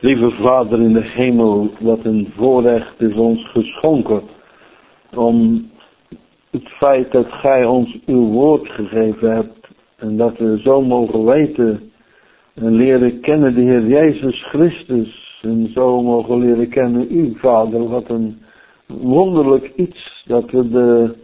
Lieve Vader in de hemel, wat een voorrecht is ons geschonken om het feit dat Gij ons uw woord gegeven hebt en dat we zo mogen weten en leren kennen de Heer Jezus Christus en zo mogen leren kennen u, Vader. Wat een wonderlijk iets dat we de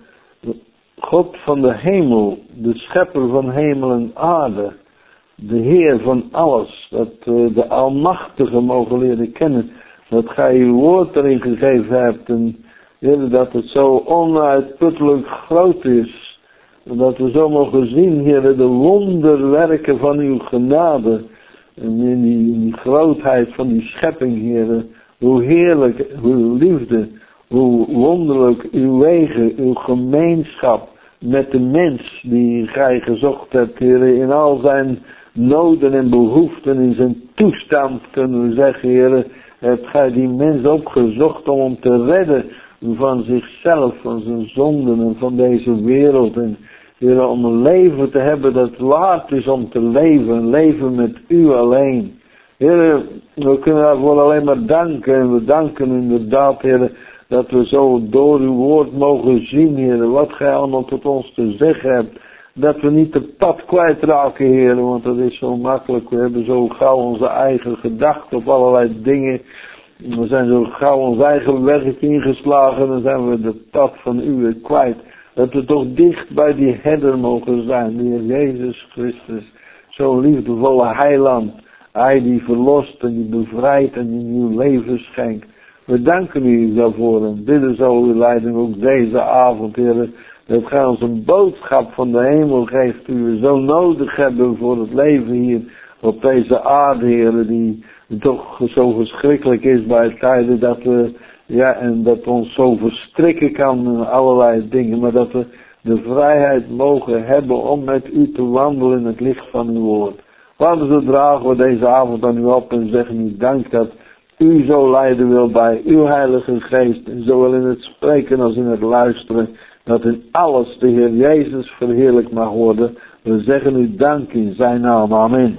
God van de hemel, de schepper van hemel en aarde, de Heer van alles, dat we de Almachtige mogen leren kennen, dat Gij uw woord erin gegeven hebt en Heer, dat het zo onuitputtelijk groot is, dat we zo mogen zien, Heer, de wonderwerken van uw genade en in die grootheid van die schepping, Heer, hoe heerlijk uw liefde, hoe wonderlijk uw wegen, uw gemeenschap met de mens die Gij gezocht hebt, Heer, in al zijn noden en behoeften, in zijn toestand, kunnen we zeggen, Heer, hebt Gij die mens opgezocht om hem te redden van zichzelf, van zijn zonden en van deze wereld. En Heer, om een leven te hebben dat waard is om te leven, een leven met u alleen. Heer, we kunnen daarvoor alleen maar danken en we danken inderdaad, Heer, dat we zo door uw woord mogen zien, Heer, wat Gij allemaal tot ons te zeggen hebt. Dat we niet het pad kwijtraken, Heer, want dat is zo makkelijk. We hebben zo gauw onze eigen gedachten op allerlei dingen. We zijn zo gauw ons eigen weg ingeslagen en dan zijn we het pad van u weer kwijt. Dat we toch dicht bij die herder mogen zijn, de Heer Jezus Christus. Zo'n liefdevolle heiland. Hij die verlost en die bevrijdt en die nieuw leven schenkt. We danken u daarvoor en bidden zo uw leiding ook deze avond, Heer. Dat Gij ons een boodschap van de hemel geeft die we zo nodig hebben voor het leven hier op deze aarde, Heer. Die toch zo verschrikkelijk is bij tijden dat we, ja, en dat ons zo verstrikken kan in allerlei dingen. Maar dat we de vrijheid mogen hebben om met u te wandelen in het licht van uw woord. Vader, zo dragen we deze avond aan u op en zeggen u dank dat u zo leiden wil bij uw Heilige Geest. Zowel in het spreken als in het luisteren. Dat in alles de Heer Jezus verheerlijk mag worden. We zeggen u dank in zijn naam. Amen.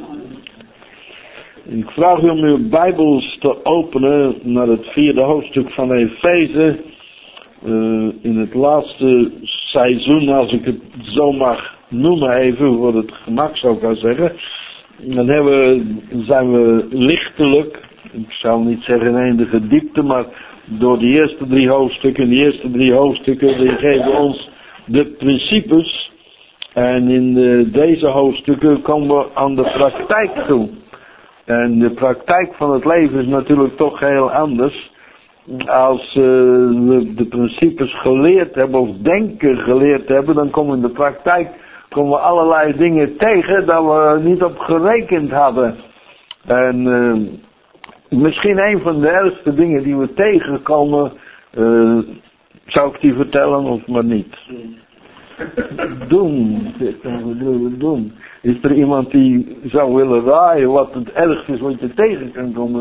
Ik vraag u om uw Bijbels te openen naar het 4e hoofdstuk van Efeze. In het laatste seizoen, als ik het zo mag noemen even, voor het gemak zou ik wel zeggen. Dan zijn we lichtelijk, ik zal niet zeggen in enige diepte, maar door de eerste 3 hoofdstukken. Die eerste 3 hoofdstukken die geven ons de principes. En in deze hoofdstukken komen we aan de praktijk toe. En de praktijk van het leven is natuurlijk toch heel anders. Als we de principes geleerd hebben of denken geleerd hebben, dan komen in de praktijk we allerlei dingen tegen dat we niet op gerekend hadden. En misschien een van de ergste dingen die we tegenkomen, zou ik die vertellen of maar niet? Doen. Doen. Is er iemand die zou willen raaien wat het ergste is wat je tegen kan komen?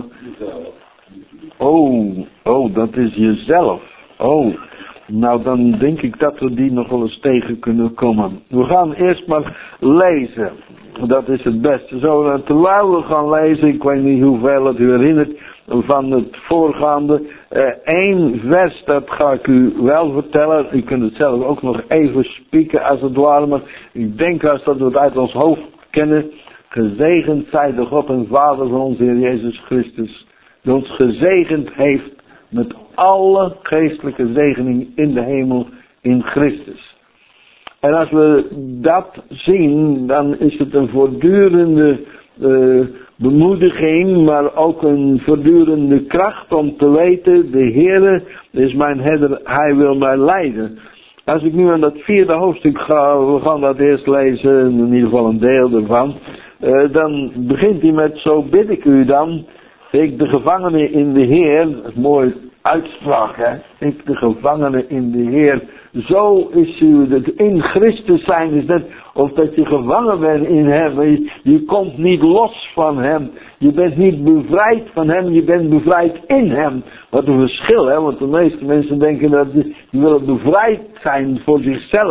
Oh, dat is jezelf. Oh, nou dan denk ik dat we die nog wel eens tegen kunnen komen. We gaan eerst maar lezen. Dat is het beste. Zo, terwijl we gaan lezen, ik weet niet hoeveel het u herinnert van het voorgaande. 1 vers, dat ga ik u wel vertellen. U kunt het zelf ook nog even spieken als het ware. Maar ik denk als dat we het uit ons hoofd kennen. Gezegend zij de God en Vader van onze Heer Jezus Christus. Die ons gezegend heeft met alle geestelijke zegening in de hemel in Christus. En als we dat zien, dan is het een voortdurende bemoediging, maar ook een voortdurende kracht om te weten, de Heere is mijn herder, Hij wil mij leiden. Als ik nu aan dat 4e hoofdstuk ga, we gaan dat eerst lezen, in ieder geval een deel ervan, dan begint hij met, zo bid ik u dan, ik de gevangene in de Heer, mooi uitspraak, hè. Ik de gevangene in de Heer. Zo is u, dat in Christus zijn is net of dat je gevangen bent in hem. Je komt niet los van hem. Je bent niet bevrijd van hem, je bent bevrijd in hem. Wat een verschil, hè, want de meeste mensen denken dat die willen bevrijd zijn voor zichzelf.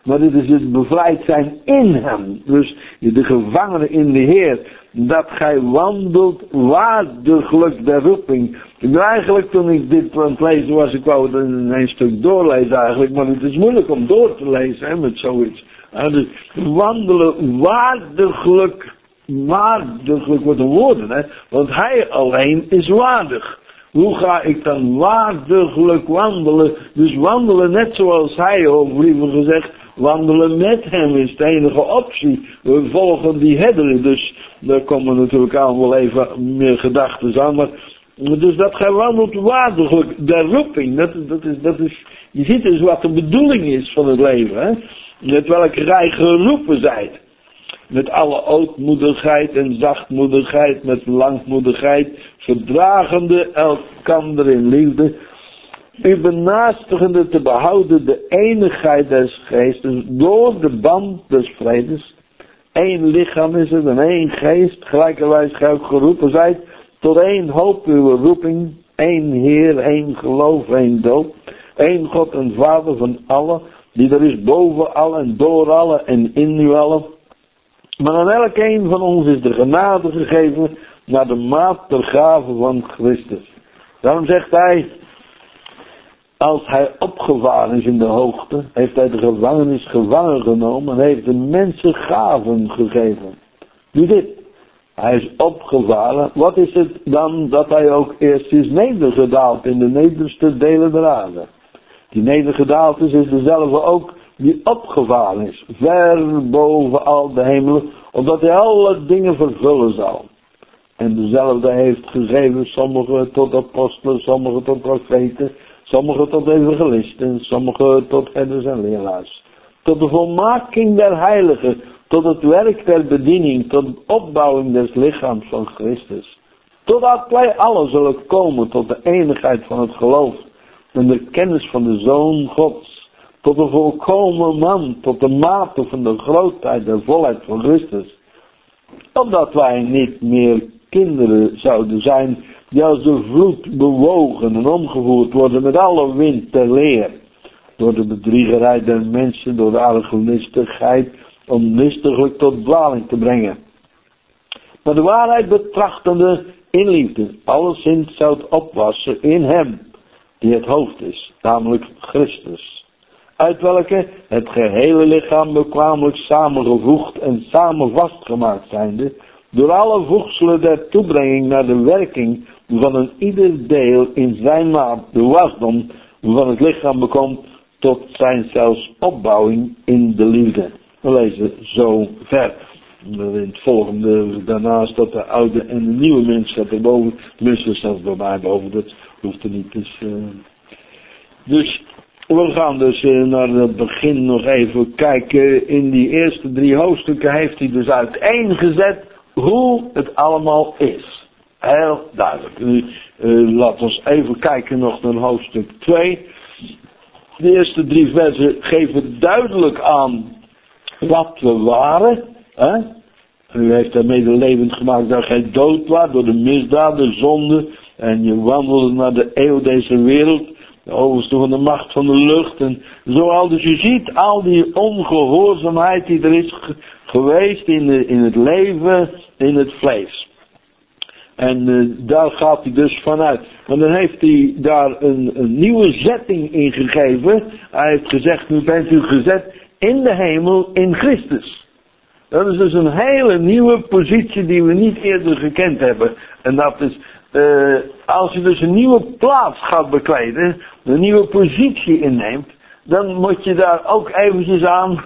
Maar dit is het bevrijd zijn in hem. Dus de gevangene in de Heer. Dat gij wandelt waardiglijk der roeping. Eigenlijk toen ik dit aan het lezen was, ik wou het in een stuk doorlezen eigenlijk. Maar het is moeilijk om door te lezen hè, met zoiets. Dus wandelen waardiglijk wordt een woorden hè. Want hij alleen is waardig. Hoe ga ik dan waardiglijk wandelen? Dus wandelen net zoals hij, of liever gezegd, wandelen met hem is de enige optie. We volgen die herderen, dus daar komen natuurlijk aan wel even meer gedachten aan. Maar, dus dat gij wandelt waardiglijk, der roeping, dat is, je ziet dus wat de bedoeling is van het leven. Hè? Met welke gij geroepen zijt. Met alle ootmoedigheid en zachtmoedigheid, met langmoedigheid, verdragende elkander in liefde, u benaastigende te behouden de eenigheid des geestes door de band des vredes. Eén lichaam is het en één geest, gelijkerwijs gij ook geroepen zijt, tot één hoop uw roeping, één Heer, één geloof, één doop, één God en Vader van allen, die er is boven allen en door allen en in u allen. Maar aan elk een van ons is de genade gegeven naar de maat der gave van Christus. Daarom zegt hij, als hij opgevaren is in de hoogte, heeft hij de gevangenis gevangen genomen en heeft de mensen gaven gegeven. Nu dit, hij is opgevaren, wat is het dan dat hij ook eerst is nedergedaald in de nederste delen der aarde? Die nedergedaald is dezelfde ook die opgevaren is, ver boven al de hemelen, opdat hij alle dingen vervullen zal. En dezelfde heeft gegeven, sommigen tot apostelen, sommigen tot profeten, sommigen tot evangelisten, sommigen tot herders en leraars. Tot de volmaking der heiligen, tot het werk der bediening, tot de opbouwing des lichaams van Christus. Totdat wij allen zullen komen tot de eenigheid van het geloof en de kennis van de Zoon Gods. Tot de volkomen man, tot de mate van de grootheid der volheid van Christus. Opdat wij niet meer kinderen zouden zijn die als de vloed bewogen en omgevoerd worden met alle wind ter leer. Door de bedriegerij der mensen, door de arglistigheid, om listiglijk tot dwaling te brengen. Maar de waarheid betrachtende in liefde, alleszins zou het opwassen in hem, die het hoofd is, namelijk Christus. Uit welke het gehele lichaam bekwamelijk samengevoegd en samen vastgemaakt zijnde, door alle voegselen der toebrenging naar de werking van een ieder deel in zijn maat de wasdom van het lichaam bekomt tot zijn zelfs opbouwing in de liefde. We lezen zo ver. In het volgende daarnaast dat de oude en de nieuwe mens staat erboven. Tenminste staat bij mij boven, dat hoeft er niet. Dus we gaan dus naar het begin nog even kijken. In die eerste 3 hoofdstukken heeft hij dus uiteengezet hoe het allemaal is. Heel duidelijk. Nu laten we even kijken nog naar hoofdstuk 2. De eerste 3 versen geven duidelijk aan wat we waren. Hè? U heeft daarmee de levend gemaakt dat gij dood was door de misdaad, de zonde. En je wandelde naar de eeuw deze wereld. De overste van de macht van de lucht. En zoal dus je ziet al die ongehoorzaamheid die er is geweest in het leven, in het vlees. En daar gaat hij dus vanuit. Maar dan heeft hij daar een nieuwe zetting in gegeven. Hij heeft gezegd, nu bent u gezet in de hemel in Christus. Dat is dus een hele nieuwe positie die we niet eerder gekend hebben. En dat is, als je dus een nieuwe plaats gaat bekleden, een nieuwe positie inneemt, dan moet je daar ook eventjes aan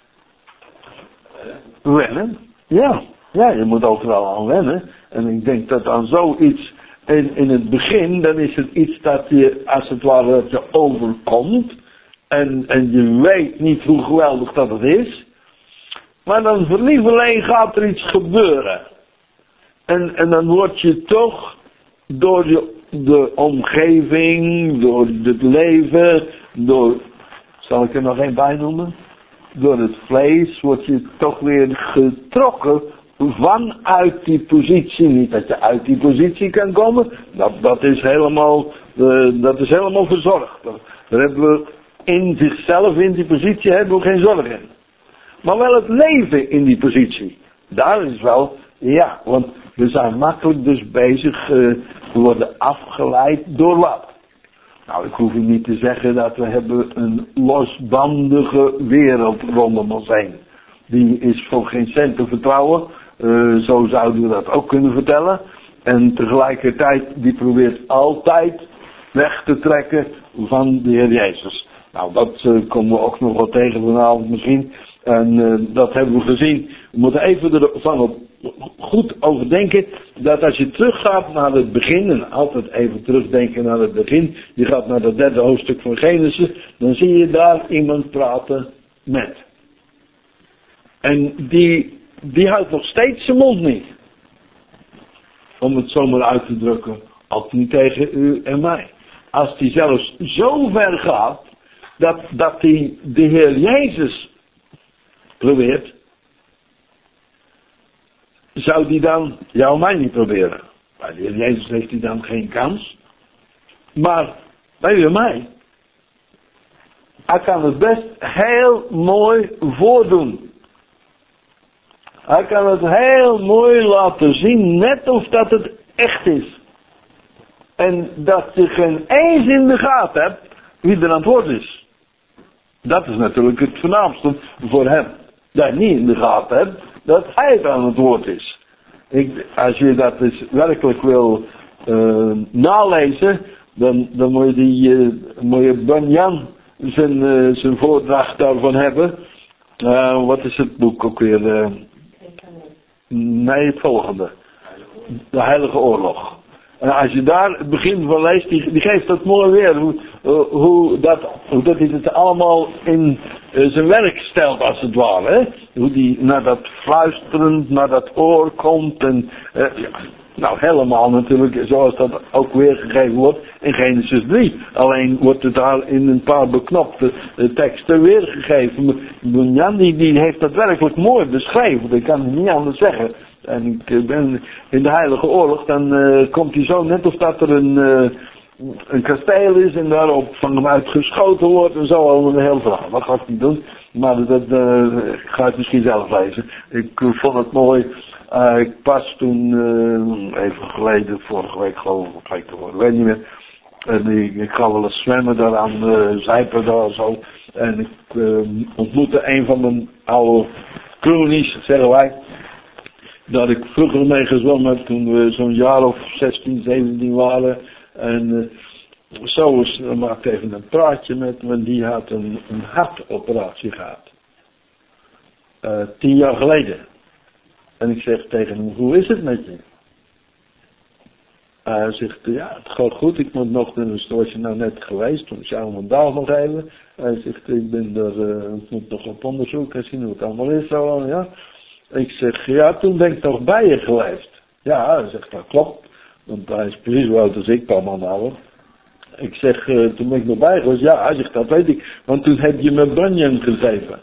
wennen. Ja, je moet overal aan wennen. En ik denk dat aan zoiets in het begin, dan is het iets dat je, als het ware, dat je overkomt. En je weet niet hoe geweldig dat het is. Maar dan verlieveling gaat er iets gebeuren. En dan word je toch door de omgeving, door het leven, zal ik er nog één bij noemen? Door het vlees word je toch weer getrokken vanuit die positie. Niet dat je uit die positie kan komen, dat is helemaal verzorgd. Daar hebben we in zichzelf in die positie hebben we geen zorg in. Maar wel het leven in die positie. Daar is wel, ja, want we zijn makkelijk dus bezig, we worden afgeleid door wat? Nou, ik hoef u niet te zeggen dat we hebben een losbandige wereld rondom ons heen. Die is voor geen cent te vertrouwen, zo zouden we dat ook kunnen vertellen. En tegelijkertijd, die probeert altijd weg te trekken van de Heer Jezus. Nou, dat komen we ook nog wel tegen vanavond misschien. En dat hebben we gezien. We moeten even ervan goed overdenken dat als je teruggaat naar het begin, en altijd even terugdenken naar het begin, je gaat naar het 3e hoofdstuk van Genesis, dan zie je daar iemand praten met. En die houdt nog steeds zijn mond niet. Om het zomaar uit te drukken, ook niet tegen u en mij. Als die zelfs zo ver gaat, dat hij de Heer Jezus probeert, zou die dan jou en mij niet proberen? Bij de Heer Jezus heeft hij dan geen kans. Maar bij u en mij, hij kan het best heel mooi voordoen. Hij kan het heel mooi laten zien, net of dat het echt is. En dat je geen eens in de gaten hebt wie er aan het woord is. Dat is natuurlijk het voornaamste voor hem. Dat je niet in de gaten hebt dat hij het aan het woord is. Als je dat dus werkelijk wil nalezen, dan moet je Bunyan zijn voordracht daarvan hebben. Wat is het boek ook weer? Nee, het volgende. De Heilige Oorlog. En als je daar het begin van leest, die geeft dat mooi weer. Hoe dat hij het allemaal in zijn werk stelt, als het ware. Hè? Hoe die naar dat fluisterend, naar dat oor komt. En, nou, helemaal natuurlijk, zoals dat ook weergegeven wordt in Genesis 3. Alleen wordt het daar in een paar beknopte teksten weergegeven. Bunyan die heeft dat werkelijk mooi beschreven. Dat kan ik niet anders zeggen. En ik ben in de Heilige Oorlog, dan komt hij zo net of dat er een kasteel is en daarop van hem uitgeschoten wordt en zo al een heel verhaal. Dat ga ik niet doen, maar dat ga ik misschien zelf lezen. Ik vond het mooi. Ik pas toen, even geleden, vorige week geloof ik, ik weet niet meer. En ik ga wel eens zwemmen daar aan de Zijper daar zo. En ik ontmoette een van mijn oude cronies, zeggen wij. Dat ik vroeger mee gezwommen heb toen we zo'n jaar of 16, 17 waren. En zo maakte ik even een praatje met me. Die had een hartoperatie gehad. 10 jaar geleden. En ik zeg tegen hem, hoe is het met je? Hij zegt, ja, het gaat goed. Ik moet nog, zoals je nou net geweest, toen zou ik een dag nog even. Hij zegt, ik moet nog op onderzoek en zien hoe het allemaal is. Zo, ja. Ik zeg, ja, toen ben ik nog bij je geweest. Ja, hij zegt, dat klopt. Want hij is precies zo oud als ik, paar man ouder. Ik zeg, toen ben ik nog bij geweest. Ja, hij zegt, dat weet ik. Want toen heb je me Bunyan gegeven.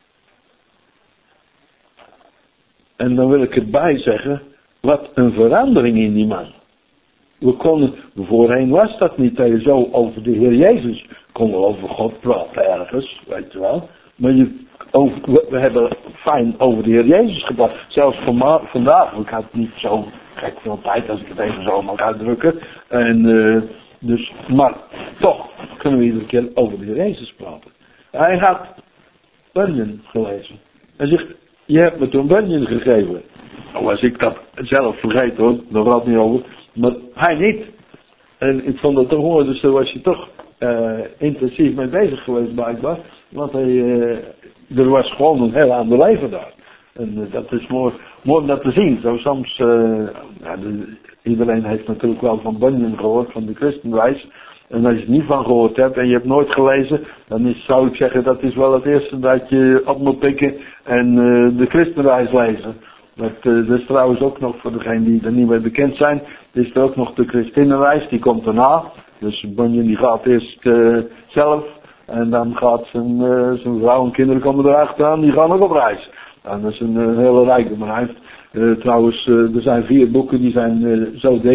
En dan wil ik erbij zeggen, wat een verandering in die man. Voorheen was dat niet, dat je zo over de Heer Jezus kon wel over God praten ergens, weet je wel. Maar we hebben fijn over de Heer Jezus gepraat. Zelfs vandaag, ik had niet zo gek veel tijd als ik het even zo mag uitdrukken. En, maar toch kunnen we iedere keer over de Heer Jezus praten. Hij had Bunyan gelezen. Hij zegt, je hebt me toen Bunyan gegeven. Nou, als ik dat zelf vergeet hoor, daar gaat het niet over. Maar hij niet. En ik vond dat toch mooi, dus daar was je toch intensief mee bezig geweest blijkbaar. Want er was gewoon een heel ander leven daar. En dat is mooi om dat te zien. Zo soms, iedereen heeft natuurlijk wel van Bunyan gehoord, van de Christenreis. En als je het niet van gehoord hebt en je hebt nooit gelezen, dan zou ik zeggen dat is wel het eerste dat je op moet pikken en de Christenreis lezen. Dat is trouwens ook nog voor degenen die er niet mee bekend zijn, is er ook nog de Christinnenreis, die komt daarna. Dus Bunyan die gaat eerst zelf en dan gaat zijn vrouw en kinderen komen erachteraan, die gaan ook op reis. En dat is een hele rijke, maar hij heeft trouwens, er zijn 4 boeken die zijn zo dik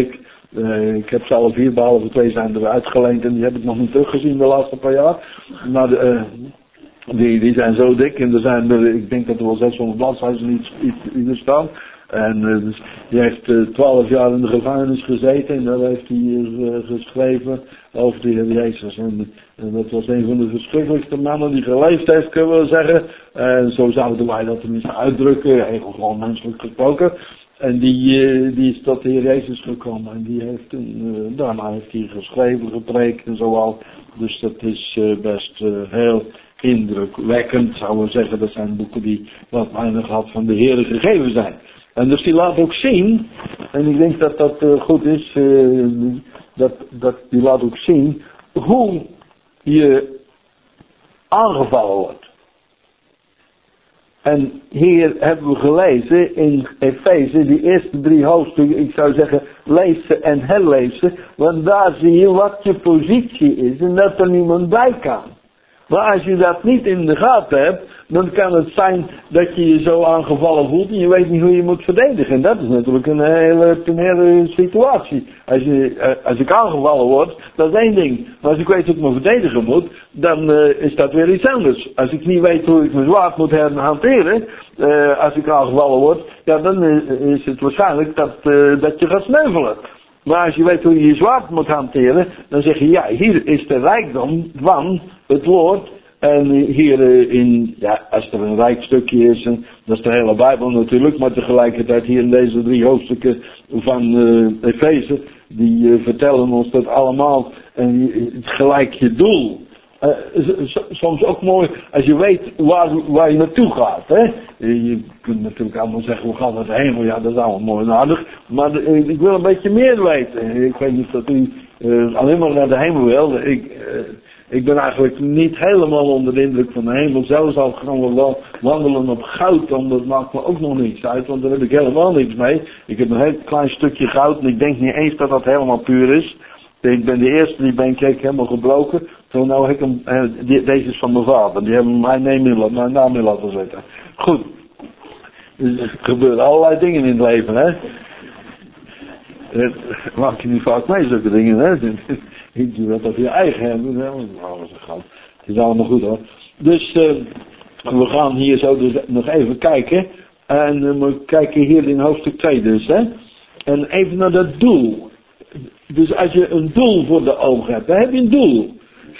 Ik heb zelf 4, behalve 2 zijn er uitgeleend en die heb ik nog niet teruggezien de laatste paar jaar. Maar die zijn zo dik en er zijn er, ik denk dat er wel 600 bladzijden iets staan. En dus die heeft 12 jaar in de gevangenis gezeten en daar heeft hij geschreven over de Heer Jezus. En dat was een van de verschrikkelijkste mannen die geleefd heeft, kunnen we zeggen. En zo zouden wij dat tenminste uitdrukken, even gewoon menselijk gesproken. En die is tot de Heer Jezus gekomen en die heeft daarna heeft hij geschreven, gepreekt en zo al. Dus dat is best heel indrukwekkend, zouden we zeggen. Dat zijn boeken die wat weinig had van de Heer gegeven zijn. En dus die laat ook zien, en ik denk dat dat goed is, dat die laat ook zien hoe je aangevallen wordt. En hier hebben we gelezen in Efeze, die eerste 3 hoofdstukken, ik zou zeggen, lees ze en herlees ze, want daar zie je wat je positie is en dat er niemand bij kan. Maar als je dat niet in de gaten hebt, dan kan het zijn dat je je zo aangevallen voelt en je weet niet hoe je moet verdedigen. En dat is natuurlijk een hele situatie. Als ik aangevallen word, dat is één ding. Maar als ik weet hoe ik me verdedigen moet, dan is dat weer iets anders. Als ik niet weet hoe ik mijn zwaard moet hanteren, als ik aangevallen word, ja, dan is het waarschijnlijk dat je gaat sneuvelen. Maar als je weet hoe je je zwaard moet hanteren, dan zeg je, ja, hier is de rijkdom van het woord. En hier als er een rijk stukje is, en dat is de hele Bijbel natuurlijk, maar tegelijkertijd hier in deze 3 hoofdstukken van Efeze, die vertellen ons dat allemaal en gelijk je doel. Soms ook mooi als je weet waar je naartoe gaat. Hè? Je kunt natuurlijk allemaal zeggen, we gaan naar de hemel. Ja, dat is allemaal mooi en aardig. Maar ik wil een beetje meer weten. Ik weet niet dat u alleen maar naar de hemel wil. Ik ben eigenlijk niet helemaal onder de indruk van de hemel. Zelfs al gaan we wel wandelen op goud, dan dat maakt me ook nog niks uit. Want daar heb ik helemaal niks mee. Ik heb een heel klein stukje goud en ik denk niet eens dat dat helemaal puur is. Ik ben de eerste, die ben ik helemaal gebroken. Toen nou heb ik hem, deze is van mijn vader. Die hebben mijn naam in laten zetten. Goed. Dus er gebeuren allerlei dingen in het leven, hè. Dat maak je niet vaak mee, zulke dingen, hè. Je wilt dat je eigen hebben. Het is allemaal goed, hoor. Dus we gaan hier zo dus nog even kijken. En we kijken hier in hoofdstuk 2 dus, hè. En even naar dat doel. Dus als je een doel voor de ogen hebt, dan heb je een doel.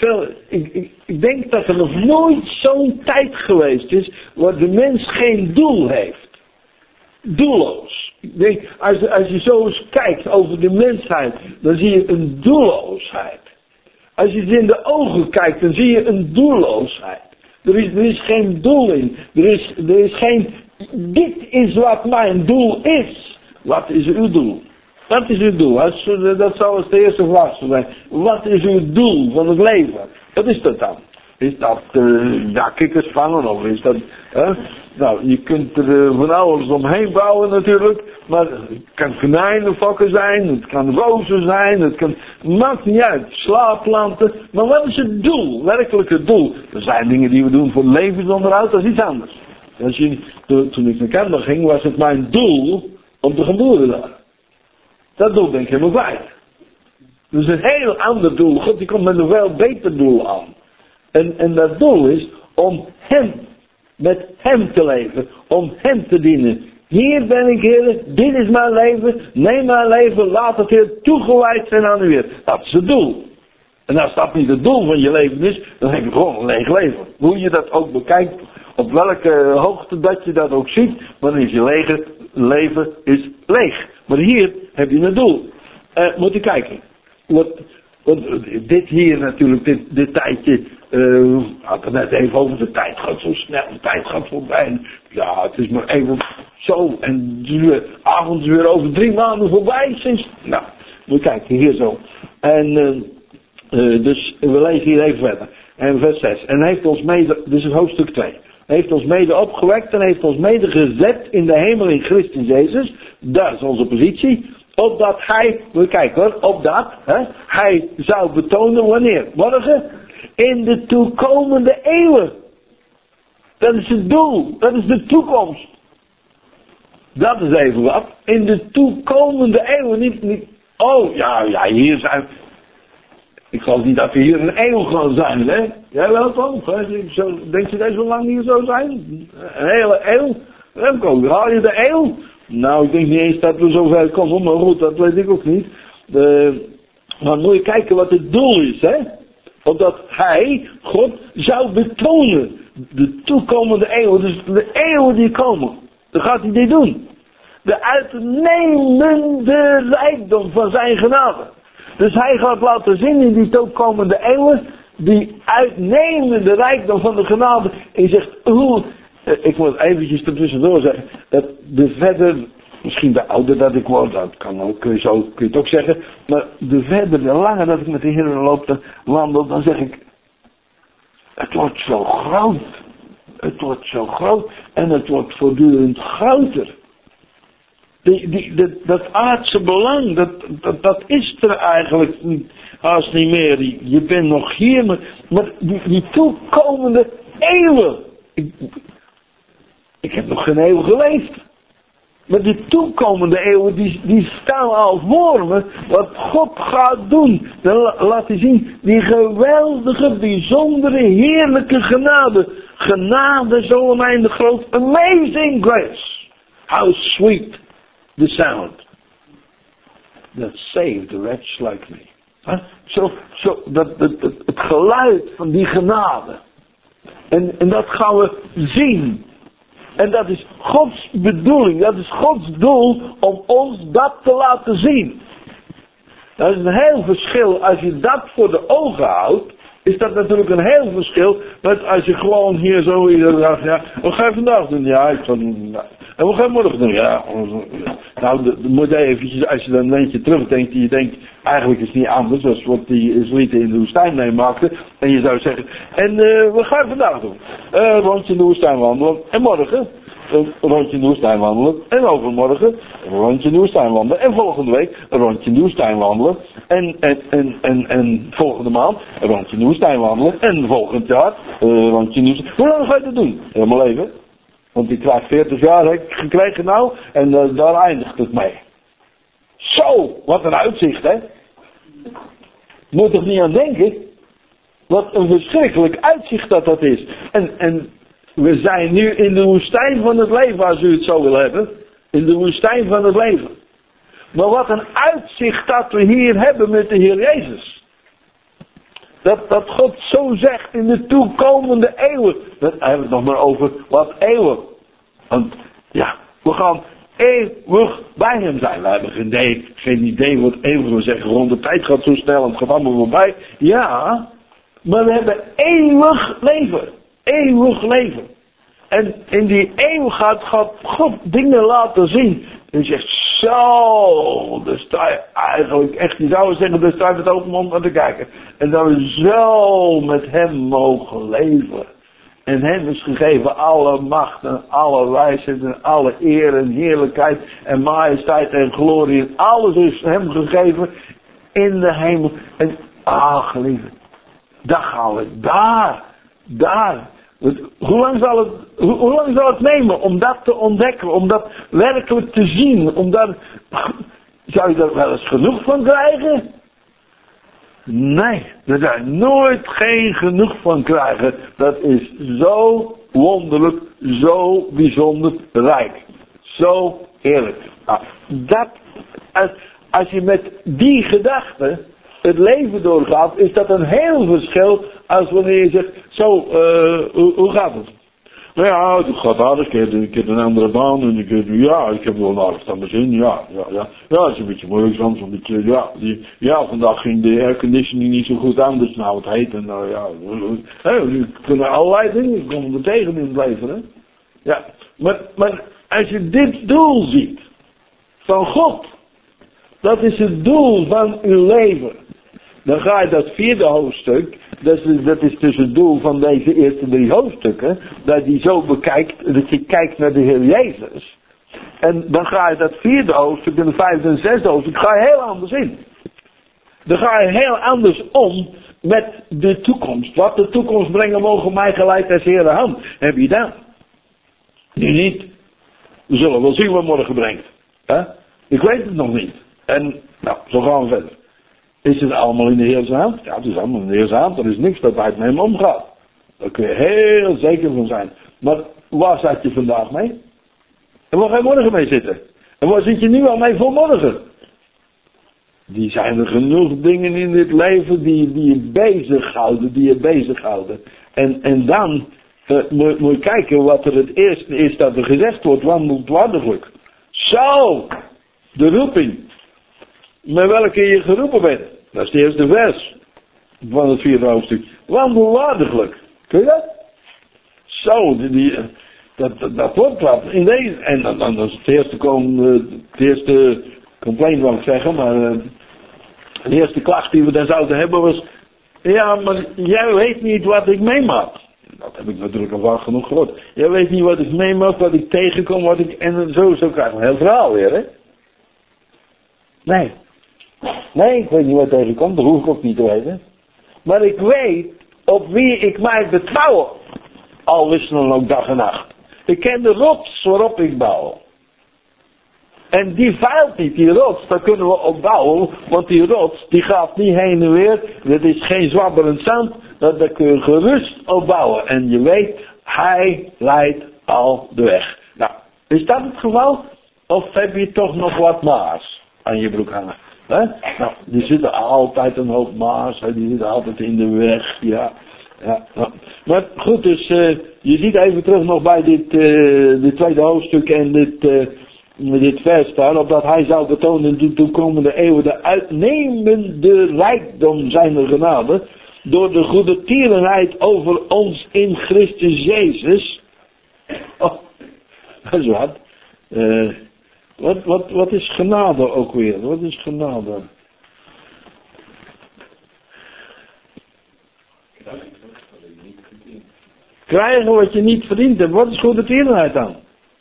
Ik denk dat er nog nooit zo'n tijd geweest is waar de mens geen doel heeft. Doelloos. Ik denk, als je zo eens kijkt over de mensheid, dan zie je een doelloosheid. Als je in de ogen kijkt, dan zie je een doelloosheid. Er is geen doel in. Er is geen, dit is wat mijn doel is. Wat is uw doel? Wat is uw doel? Dat zou eens de eerste vraag zijn. Wat is uw doel van het leven? Wat is dat dan? Is dat kikkers vangen of is dat... Nou, je kunt er van alles omheen bouwen natuurlijk. Maar het kan konijnenfokken zijn, het kan rozen zijn, het kan... Maakt niet uit, slaapplanten. Maar wat is het doel? Werkelijk het doel. Er zijn dingen die we doen voor levensonderhoud, dat is iets anders. Toen ik naar Canada ging, was het mijn doel om te gaan boeren daar. Dat doel ben ik helemaal kwijt. Dus een heel ander doel. God die komt met een veel beter doel aan. En dat doel is om hem, met hem te leven. Om hem te dienen. Hier ben ik, Heer, dit is mijn leven. Neem mijn leven, laat het Heer toegewijd zijn aan u weer. Dat is het doel. En als dat niet het doel van je leven is, dan heb je gewoon een leeg leven. Hoe je dat ook bekijkt, op welke hoogte dat je dat ook ziet, maar dan is je leven is leeg. Maar hier heb je een doel. Moet je kijken. Want dit hier natuurlijk, dit tijdje, had het net even over, de tijd gaat zo snel, de tijd gaat voorbij. Ja, het is maar even zo. En avonds weer over 3 maanden voorbij sinds. Nou, moet je kijken, hier zo. En dus we lezen hier even verder. En vers 6. En heeft ons mede, dit is hoofdstuk 2. Heeft ons mede opgewekt en heeft ons mede gezet in de hemel in Christus Jezus. Dat is onze positie. Opdat hij, we kijken hoor, opdat hij zou betonen wanneer? Morgen? In de toekomende eeuwen. Dat is het doel. Dat is de toekomst. Dat is even wat. In de toekomende eeuwen. Niet Oh, ja, hier zijn... Ik geloof niet dat we hier een eeuw gaan zijn, hè? Jij wel toch? Denk je dat zo lang hier zo zijn? Een hele eeuw? Haal je de eeuw? Nou, ik denk niet eens dat we zover komen, maar goed, dat weet ik ook niet. Maar moet je kijken wat het doel is, hè? Omdat God, zou betonen de toekomende eeuwen, dus de eeuwen die komen. Dan gaat hij dit doen. De uitnemende rijkdom van zijn genade. Dus hij gaat laten zien in die toekomende eeuwen, die uitnemende rijkdom van de genade. En je zegt, ik moet eventjes ertussendoor zeggen, dat de verder, misschien de ouder dat ik word, dat kan ook, kun je het ook zeggen, maar de verder, de langer dat ik met de Heer loop, wandel, dan zeg ik, het wordt zo groot. Het wordt zo groot en het wordt voortdurend groter. Dat aardse belang, dat is er eigenlijk haast niet meer. Je bent nog hier, maar die toekomende eeuwen. Ik heb nog geen eeuw geleefd. Maar die toekomende eeuwen, die staan al voor me. Wat God gaat doen. Dan laat hij zien, die geweldige, bijzondere, heerlijke genade. Genade zo oneindig groot. Amazing grace. How sweet the sound that saved a wretch like me. Het geluid van die genade. En dat gaan we zien. En dat is Gods bedoeling. Dat is Gods doel om ons dat te laten zien. Dat is een heel verschil. Als je dat voor de ogen houdt, is dat natuurlijk een heel verschil met als je gewoon hier zo iedere dag, ja, wat ga je vandaag doen? Ja, ik ga doen. En wat ga je morgen doen? Ja. Nou, moet je eventjes, als je dan een beetje terugdenkt, en je denkt, eigenlijk is het niet anders, als wat die Israëlieten in de woestijn meemaakten. En je zou zeggen, en wat ga je vandaag doen? Rondje in de woestijn wandelen. En morgen? Een rondje in de woestijn wandelen. En overmorgen een rondje in de woestijn wandelen. En volgende week een rondje in de woestijn wandelen. En volgende maand een rondje in de woestijn wandelen. En volgend jaar een rondje in de woestijn. Hoe lang ga je dat doen? Helemaal leven. Want ik krijg 40 jaar heb ik gekregen nou. En daar eindigt het mee. Zo, wat een uitzicht, hè. Moet toch niet aan denken. Wat een verschrikkelijk uitzicht dat is. En we zijn nu in de woestijn van het leven, als u het zo wil hebben. In de woestijn van het leven. Maar wat een uitzicht dat we hier hebben met de Heer Jezus. Dat God zo zegt in de toekomende eeuwen. Dan hebben we het nog maar over wat eeuwen. Want ja, we gaan eeuwig bij hem zijn. We hebben geen idee wat eeuwig wil zeggen. Rond de tijd gaat zo snel en het gaat allemaal voorbij. Ja, maar we hebben eeuwig leven. Eeuwig leven. En in die eeuw gaat God dingen laten zien. En je zegt, zo, daar sta je eigenlijk echt, je zou zeggen, daar sta je met open mond aan te kijken. En dat we zo met hem mogen leven. En hem is gegeven alle macht en alle wijsheid en alle eer en heerlijkheid en majesteit en glorie. En alles is hem gegeven in de hemel. En geliefde, daar gaan we, daar. Hoe lang zal het nemen om dat te ontdekken, om dat werkelijk te zien, zou je daar wel eens genoeg van krijgen? Nee, daar zou je nooit geen genoeg van krijgen. Dat is zo wonderlijk, zo bijzonder rijk. Zo heerlijk. Nou, als je met die gedachte het leven doorgaat, is dat een heel verschil als wanneer je zegt, zo, hoe gaat het? Nou ja, het gaat aardig, ik heb een andere baan en ik heb wel een aardig aan mijn zin, ja, het is een beetje moeilijk soms, een beetje, vandaag ging de airconditioning niet zo goed aan, dus nou het heet en we kunnen allerlei dingen komen er tegen in het leven, hè. Ja, maar als je dit doel ziet, van God, dat is het doel van uw leven. Dan ga je dat 4e hoofdstuk, dat is dus het doel van deze eerste 3 hoofdstukken, dat je zo bekijkt, dat je kijkt naar de Heer Jezus. En dan ga je dat 4e hoofdstuk en de 5e en 6e hoofdstuk, ga je heel anders in. Dan ga je heel anders om met de toekomst. Wat de toekomst brengen mogen mij gelijk als Heere hand. Heb je dat? Nu niet. We zullen wel zien wat morgen brengt. Ik weet het nog niet. En Nou, zo gaan we verder. Is het allemaal in de Heer zijn hand? Ja, het is allemaal in de Heer zijn hand. Er is niks dat buiten hem omgaat. Daar kun je heel zeker van zijn. Maar waar zit je vandaag mee? En waar ga je morgen mee zitten? En waar zit je nu al mee voor morgen? Die zijn er genoeg dingen in dit leven die je bezighouden. En dan moet je kijken wat er het eerste is dat er gezegd wordt, wandelt waardiglijk. Zo, de roeping. Met welke je geroepen bent. Dat is de eerste vers van het 4e hoofdstuk. Wandel waardiglijk. Kun je dat? Zo, dat wordt wat. In deze, en dan is het eerste complaint wil ik zeggen, maar de eerste klacht die we dan zouden hebben was, ja, maar jij weet niet wat ik meemaak. Dat heb ik natuurlijk al vaak genoeg gehoord. Jij weet niet wat ik meemaak, wat ik tegenkom, en zo krijg je een heel verhaal weer, hè? Nee, ik weet niet wat tegenkomt, dat hoef ik ook niet te weten. Maar ik weet op wie ik mij betrouw, al wisselen ook dag en nacht. Ik ken de rots waarop ik bouw. En die veilt niet, die rots, daar kunnen we op bouwen, want die rots, die gaat niet heen en weer, dat is geen zwabberend zand, daar kun je gerust op bouwen. En je weet, hij leidt al de weg. Nou, is dat het geval? Of heb je toch nog wat maas aan je broek hangen? He? Nou, die zitten altijd een hoop maas, die zitten altijd in de weg, ja. Nou. Maar goed, dus je ziet even terug nog bij dit tweede hoofdstuk en dit vers daar, opdat hij zou betonen in de toekomende eeuwen de uitnemende rijkdom zijner genade, door de goede tierenheid over ons in Christus Jezus. Oh, dat is wat. Wat is genade ook weer? Wat is genade? Krijgen wat je niet verdiend hebt. Wat is goede tierenheid dan?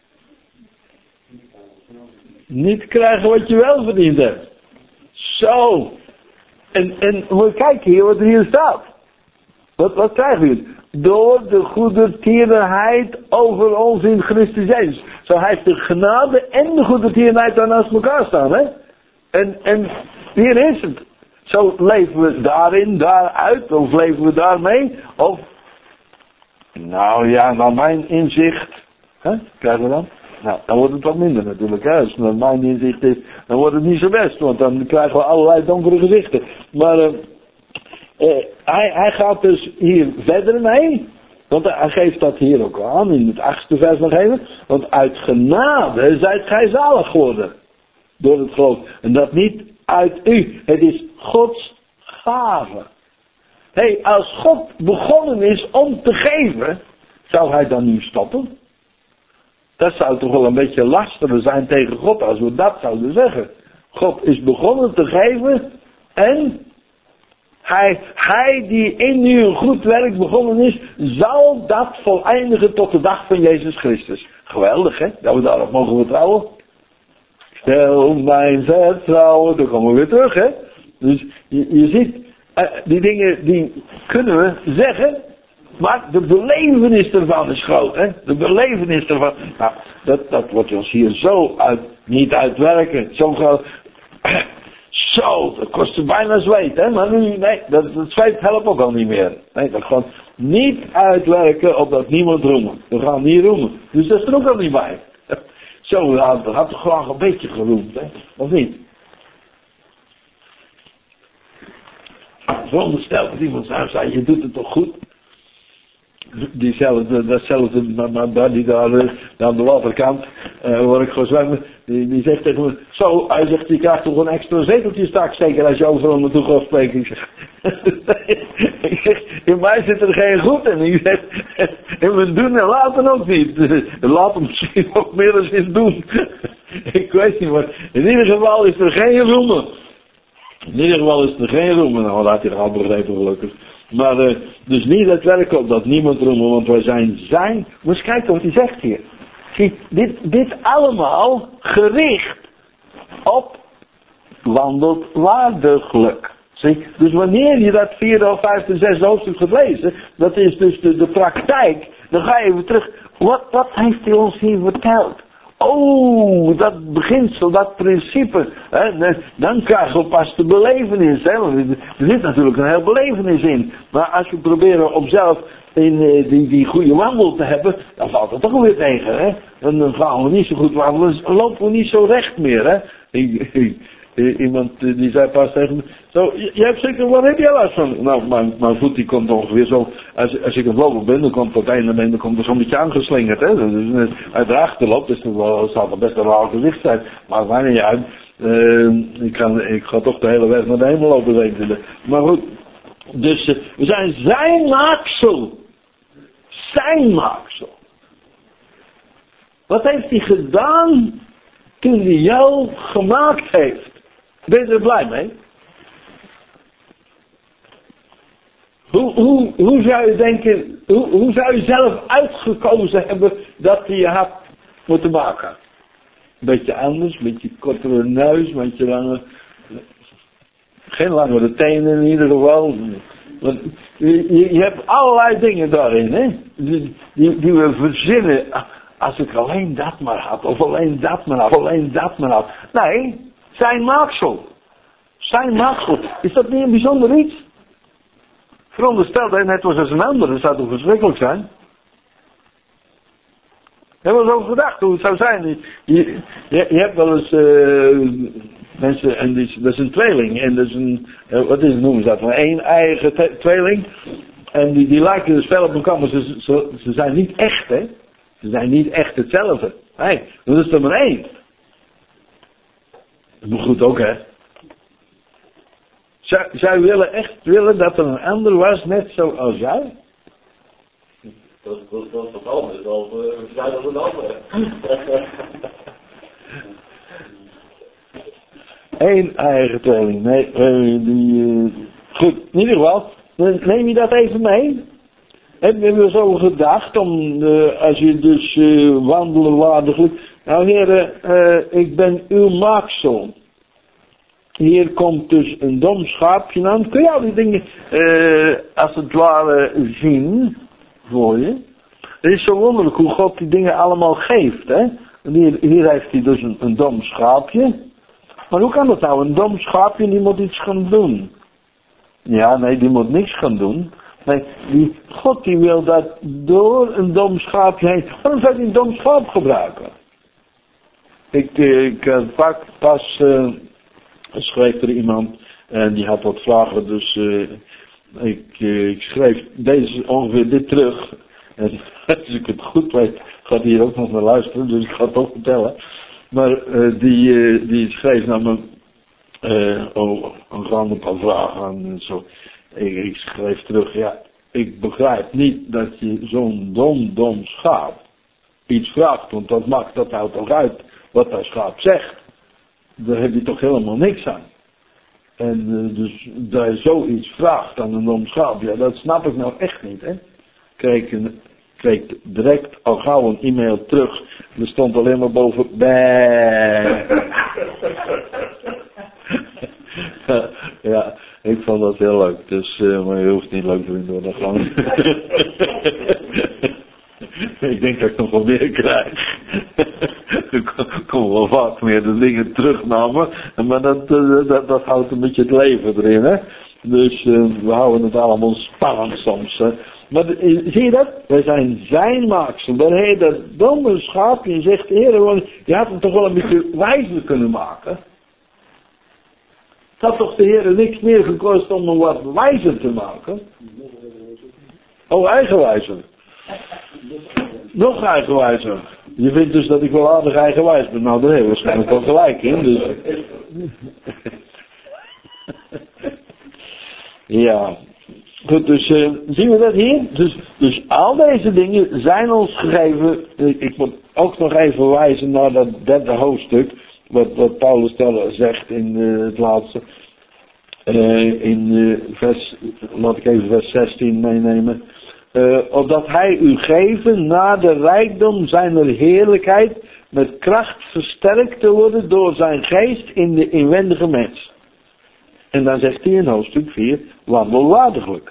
Niet krijgen wat je wel verdiend hebt. Zo. En moet je kijken hier wat er hier staat. Wat krijgen we? Door de goede tierenheid over ons in Christus Jezus. Zo heeft de genade en de goede tierenheid dan naast elkaar staan. Hè? En hier is het. Zo leven we daaruit. Of leven we daarmee. Of. Nou ja, naar mijn inzicht. Krijgen we dan? Nou, dan wordt het wat minder natuurlijk. Hè. Als het naar mijn inzicht is, dan wordt het niet zo best. Want dan krijgen we allerlei donkere gezichten. Maar hij gaat dus hier verder mee. Want hij geeft dat hier ook aan. In het 8e vers nog even. Want uit genade zijt gij zalig geworden. Door het geloof. En dat niet uit u. Het is Gods gave. Als God begonnen is om te geven. Zou hij dan nu stoppen? Dat zou toch wel een beetje lastiger zijn tegen God als we dat zouden zeggen. God is begonnen te geven en hij die in u een goed werk begonnen is, zal dat voleindigen tot de dag van Jezus Christus. Geweldig, hè? Dat we daarop mogen vertrouwen. Stel mijn vertrouwen, dan komen we weer terug, hè? Dus je ziet, die dingen die kunnen we zeggen, maar de belevenis ervan is groot, hè? De belevenis ervan. Nou, dat wordt ons hier zo niet uitwerken. Zo, dat kost bijna zweet, hè? Maar nu, nee, dat zweet helpt ook al niet meer. Nee, dat gewoon niet uitwerken opdat niemand roemen. We gaan niet roemen. Dus dat is er ook al niet bij. Zo, dat had toch graag een beetje geroemd, hè? Of niet? Veronderstel dat iemand zou zeggen, je doet het toch goed? Datzelfde man die daar aan de waterkant, waar ik gewoon zwemmen, die zegt tegen me, zo, hij zegt, je krijgt toch een extra zeteltje straks, zeker als je overal naartoe gaat spreken. Ik zeg, in mij zit er geen goed in. Ik zeg, en we doen en laten ook niet. Laten misschien ook meer dan in doen. Ik weet niet, maar in ieder geval is er geen roemen. Nou, laat je er al begrepen gelukkig. Maar dus niet het werk op dat niemand roemen, want wij zijn. Moet eens kijken wat hij zegt hier. Zie, dit allemaal gericht op wandelt waardiglijk. Zie, dus wanneer je dat 4e of 5e, 6e hoofdstuk gaat lezen, dat is dus de praktijk, dan ga je even terug. Wat heeft hij ons hier verteld? Oh, dat beginsel, dat principe. Hè, dan krijgen we pas de belevenis. Hè, want er zit natuurlijk een heel belevenis in. Maar als we proberen op zelf in die goede wandel te hebben, dan valt het toch weer tegen. Hè? En dan gaan we niet zo goed wandelen, dan lopen we niet zo recht meer. Hè? Iemand die zei pas tegen me, zo, je hebt zeker, waar heb jij last van? Nou, mijn voet die komt ongeveer zo, als ik een loper ben, dan komt het einde en dan komt er zo'n beetje aangeslingerd. Hè? Dus uit de achterloop, dus dan zal er best een raar gezicht zijn. Maar het maakt niet uit. Ik ga toch de hele weg naar de hemel lopen, denk ik. Maar goed, dus we zijn zijn maaksel. Zijn maaksel. Wat heeft hij gedaan toen hij jou gemaakt heeft? Ben je er blij mee? Hoe zou je denken, hoe zou je zelf uitgekozen hebben dat hij je had moeten maken? Beetje anders, een beetje kortere neus, een beetje langer. Geen langere tenen in ieder geval. Want je hebt allerlei dingen daarin, hè? Die we verzinnen. Als ik alleen dat maar had, of alleen dat maar had, of alleen dat maar had. Nee, zijn maaksel. Zijn maaksel. Is dat niet een bijzonder iets? Veronderstel dat net was als een ander, dat zou toch verschrikkelijk zijn? Hebben we eens over gedacht hoe het zou zijn? Je hebt wel eens mensen, en dat is een tweeling, en dat is een, wat is het, noemen ze dat? Een een-eigen tweeling. En die lijken dus fel op elkaar, maar ze zijn niet echt, hè? Ze zijn niet echt hetzelfde. Nee, dat is er maar één. Dat moet goed ook, hè? Zou je echt willen dat er een ander was, net zoals jij? Dat is wat anders, dan zijn dat een ander. Eén eigen tweeling. Nee, goed, in ieder geval, neem je dat even mee? Hebben we zo gedacht, als je dus wandelen waardiglijk. Nou heren, ik ben uw maaksel. Hier komt dus een dom schaapje aan. Kun je al die dingen als het ware zien voor je? Het is zo wonderlijk hoe God die dingen allemaal geeft. Hè? Hier heeft hij dus een dom schaapje. Maar hoe kan dat nou? Een dom schaapje die moet iets gaan doen. Ja, nee, die moet niks gaan doen. Nee, God die wil dat door een dom schaapje heen. Waarom zou hij een dom schaap gebruiken? Ik pas schreef er iemand en die had wat vragen, dus ik schreef ongeveer dit terug. En als ik het goed weet, gaat hij hier ook nog naar luisteren, dus ik ga het ook vertellen. Maar die schreef naar me een paar vragen en zo. Ik schreef terug, ja, ik begrijp niet dat je zo'n dom schaap iets vraagt, want dat maakt dat nou toch uit wat dat schaap zegt. Daar heb je toch helemaal niks aan. En dus dat je zoiets vraagt aan een dom schaap, ja, dat snap ik nou echt niet, hè. Kreeg direct al gauw een e-mail terug. Er stond alleen maar boven, ja, ik vond dat heel leuk. Dus, maar je hoeft niet leuk te vinden door dat gewoon. Ik denk dat ik nog wel meer krijg. Ik kom wel vaak meer de dingen terugnamen. Maar dat houdt een beetje het leven erin, hè. Dus we houden het allemaal spannend soms, hè. Maar zie je dat? Wij zijn zijn maaksel. Dan heb je dat domme schaapje en zegt, Heer, je had hem toch wel een beetje wijzer kunnen maken. Het had toch de Heer niks meer gekost om hem wat wijzer te maken? Oh, eigenwijzer. Nog eigenwijzer. Je vindt dus dat ik wel aardig eigenwijs ben. Nou, daar heb je waarschijnlijk wel gelijk in. Dus. Ja. Goed, dus zien we dat hier? Dus al deze dingen zijn ons gegeven. Ik moet ook nog even wijzen naar dat derde hoofdstuk. Wat Paulus zegt in het laatste. Laat ik even vers 16 meenemen. Opdat hij u geven naar de rijkdom zijner heerlijkheid met kracht versterkt te worden door zijn geest in de inwendige mens. En dan zegt hij in hoofdstuk 4, wandel waardiglijk.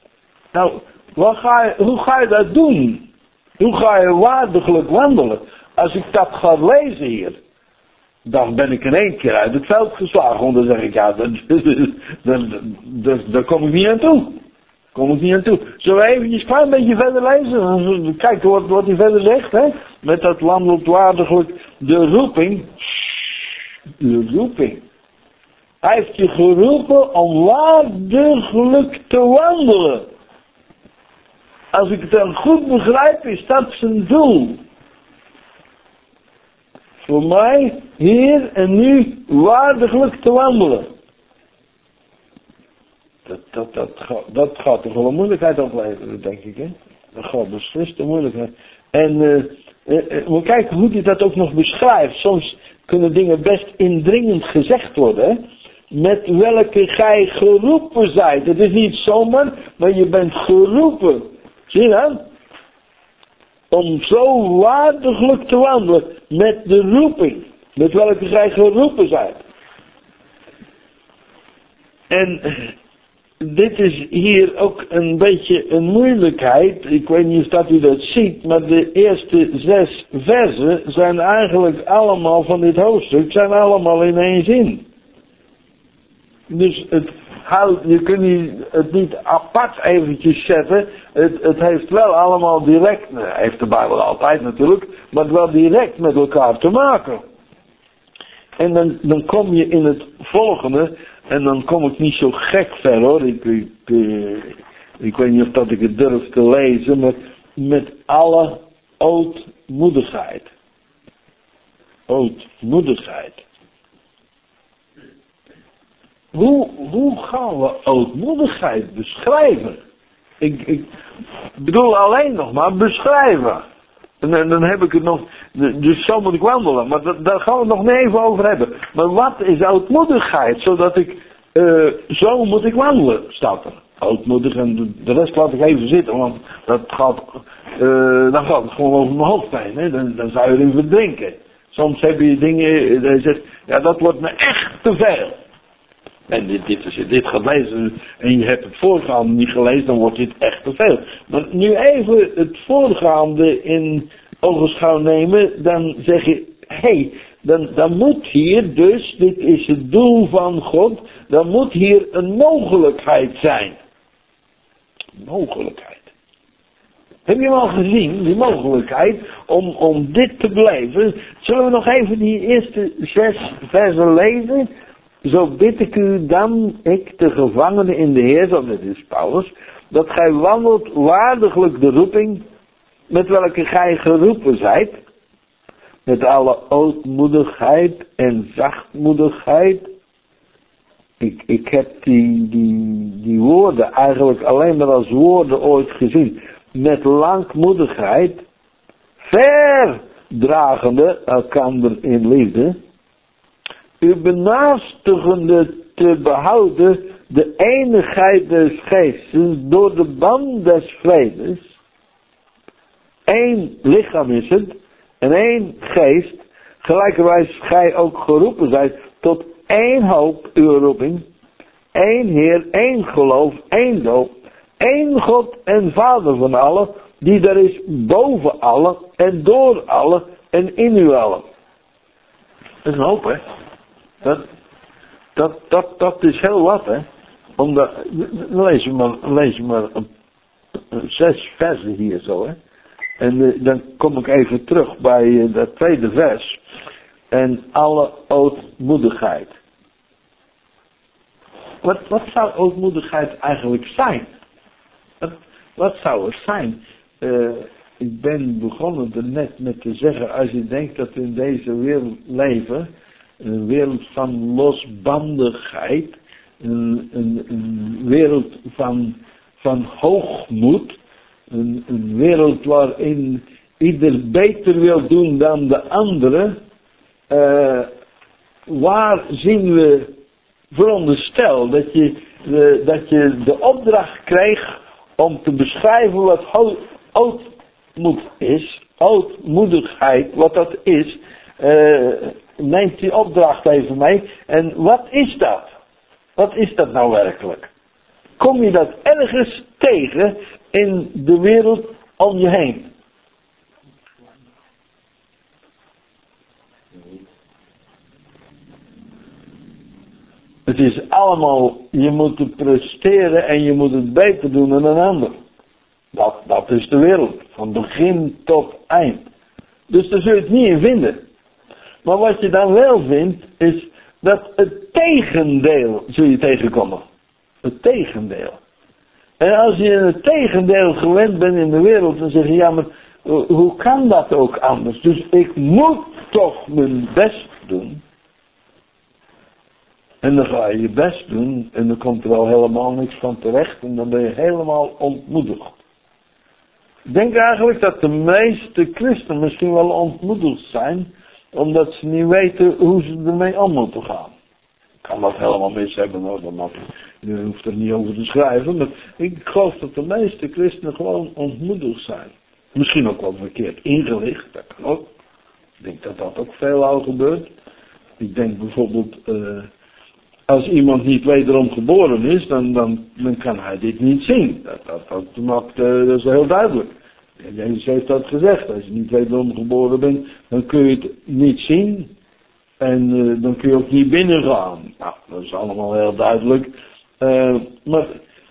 Nou, hoe ga je dat doen? Hoe ga je waardiglijk wandelen? als ik dat ga lezen hier, dan ben ik in één keer uit het veld geslagen. Want dan zeg ik, ja, daar kom ik niet aan toe. Zullen we eventjes een klein beetje verder lezen? Kijk wat hij verder zegt, hè. Met dat wandelt waardiglijk de roeping. De roeping. Hij heeft je geroepen om waardiglijk te wandelen. Als ik het dan goed begrijp, is dat zijn doel. Voor mij, hier en nu, waardiglijk te wandelen. Dat gaat toch wel een moeilijkheid opleveren, denk ik, hè? Dat gaat beslist een moeilijkheid. En we kijken hoe hij dat ook nog beschrijft. Soms kunnen dingen best indringend gezegd worden, hè? Met welke gij geroepen zijt. Het is niet zomaar, maar je bent geroepen. Zie je dat? Om zo waardiglijk te wandelen met de roeping. Met welke gij geroepen zijt. En dit is hier ook een beetje een moeilijkheid. Ik weet niet of dat u dat ziet, maar de eerste 6 versen zijn eigenlijk allemaal van dit hoofdstuk, zijn allemaal in één zin. Dus je kunt het niet apart eventjes zetten. Het heeft wel allemaal direct, heeft de Bijbel altijd natuurlijk, maar wel direct met elkaar te maken. En dan kom je in het volgende, en dan kom ik niet zo gek ver hoor. Ik weet niet of dat ik het durf te lezen, maar met alle ootmoedigheid. Ootmoedigheid. Hoe gaan we ootmoedigheid beschrijven? Ik bedoel alleen nog maar beschrijven. En dan heb ik het nog, dus zo moet ik wandelen, maar daar gaan we het nog niet even over hebben. Maar wat is ootmoedigheid? Zodat ik, zo moet ik wandelen, staat er. Ootmoedig en de rest laat ik even zitten, want dan gaat het gewoon over mijn hoofd heen. Hè? Dan zou je erin verdrinken. Soms heb je dingen, dat je zegt, ja dat wordt me echt te veel. En als je dit gaat lezen en je hebt het voorgaande niet gelezen, dan wordt dit echt te veel. Maar nu even het voorgaande in ogenschouw nemen, dan zeg je, dan moet hier dus, dit is het doel van God, dan moet hier een mogelijkheid zijn. Mogelijkheid. Heb je hem al gezien, die mogelijkheid, om dit te beleven? Zullen we nog even die eerste 6 versen lezen? Zo bid ik u dan, ik de gevangene in de Heer, dat is Paulus, dat gij wandelt waardiglijk de roeping, met welke gij geroepen zijt, met alle ootmoedigheid en zachtmoedigheid. Ik heb die woorden eigenlijk alleen maar als woorden ooit gezien. Met langmoedigheid, verdragende elkander in liefde, u benaastigende te behouden de eenigheid des geestes door de band des vredes. 1 lichaam is het en 1 geest, gelijkerwijs gij ook geroepen zijt tot 1 hoop uw roeping, 1 Heer, 1 geloof, 1 doop, 1 God en Vader van allen, die er is boven allen en door allen en in u allen. Dat is een hoop, hè? Dat is heel wat, hè. Lees je maar 6 versen hier zo, hè. En dan kom ik even terug bij dat tweede vers. En alle ootmoedigheid. Wat zou ootmoedigheid eigenlijk zijn? Wat zou het zijn? Ik ben begonnen er net met te zeggen, als je denkt dat we in deze wereld leven, een wereld van losbandigheid, een wereld van hoogmoed, een wereld waarin ieder beter wil doen dan de andere, waar zien we veronderstel dat je de opdracht kreeg om te beschrijven wat ootmoed is, ootmoedigheid, wat dat is. Neemt die opdracht even mee. En wat is dat? Wat is dat nou werkelijk? Kom je dat ergens tegen in de wereld om je heen? Het is allemaal, je moet het presteren en je moet het beter doen dan een ander. Dat is de wereld, van begin tot eind. Dus daar zul je het niet in vinden. Maar wat je dan wel vindt, is dat het tegendeel zul je tegenkomen. Het tegendeel. En als je het tegendeel gewend bent in de wereld, dan zeg je, ja, maar hoe kan dat ook anders? Dus ik moet toch mijn best doen. En dan ga je je best doen en dan komt er al helemaal niks van terecht en dan ben je helemaal ontmoedigd. Ik denk eigenlijk dat de meeste christenen misschien wel ontmoedigd zijn, omdat ze niet weten hoe ze ermee om moeten gaan. Ik kan dat helemaal mis hebben, hoor. Je hoeft er niet over te schrijven, maar ik geloof dat de meeste christenen gewoon ontmoedigd zijn. Misschien ook wel verkeerd ingelicht, dat kan ook. Ik denk dat dat ook veelal gebeurt. Ik denk bijvoorbeeld, als iemand niet wederom geboren is, dan kan hij dit niet zien. Dat is heel duidelijk. Jezus heeft dat gezegd. Als je niet wederom geboren bent, dan kun je het niet zien. En dan kun je ook niet binnengaan. Nou, dat is allemaal heel duidelijk. Maar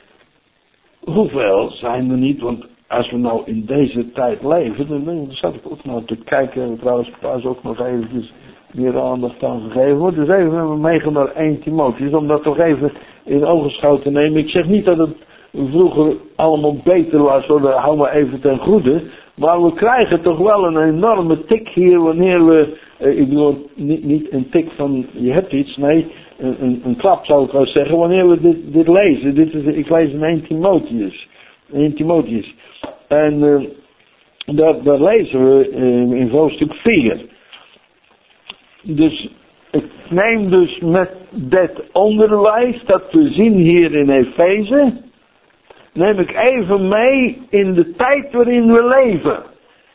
hoeveel zijn er niet? Want als we nou in deze tijd leven, dan zat ik ook nog te kijken. Trouwens, pas ook nog eventjes meer aandacht aan gegeven wordt. Dus even met me meegaan naar 1 Timotheus, om dat toch even in ogenschouw te nemen. Ik zeg niet dat het vroeger allemaal beter was, hoor, dat hou maar even ten goede. Maar we krijgen toch wel een enorme tik hier wanneer we, ik bedoel niet een tik van je hebt iets, nee, een klap zou ik wel zeggen, wanneer we dit lezen. Ik lees in 1 Timotheus. 1 Timotheus. En daar lezen we in hoofdstuk 4. Dus ik neem dus met dit onderwijs dat we zien hier in Efeze, neem ik even mee in de tijd waarin we leven.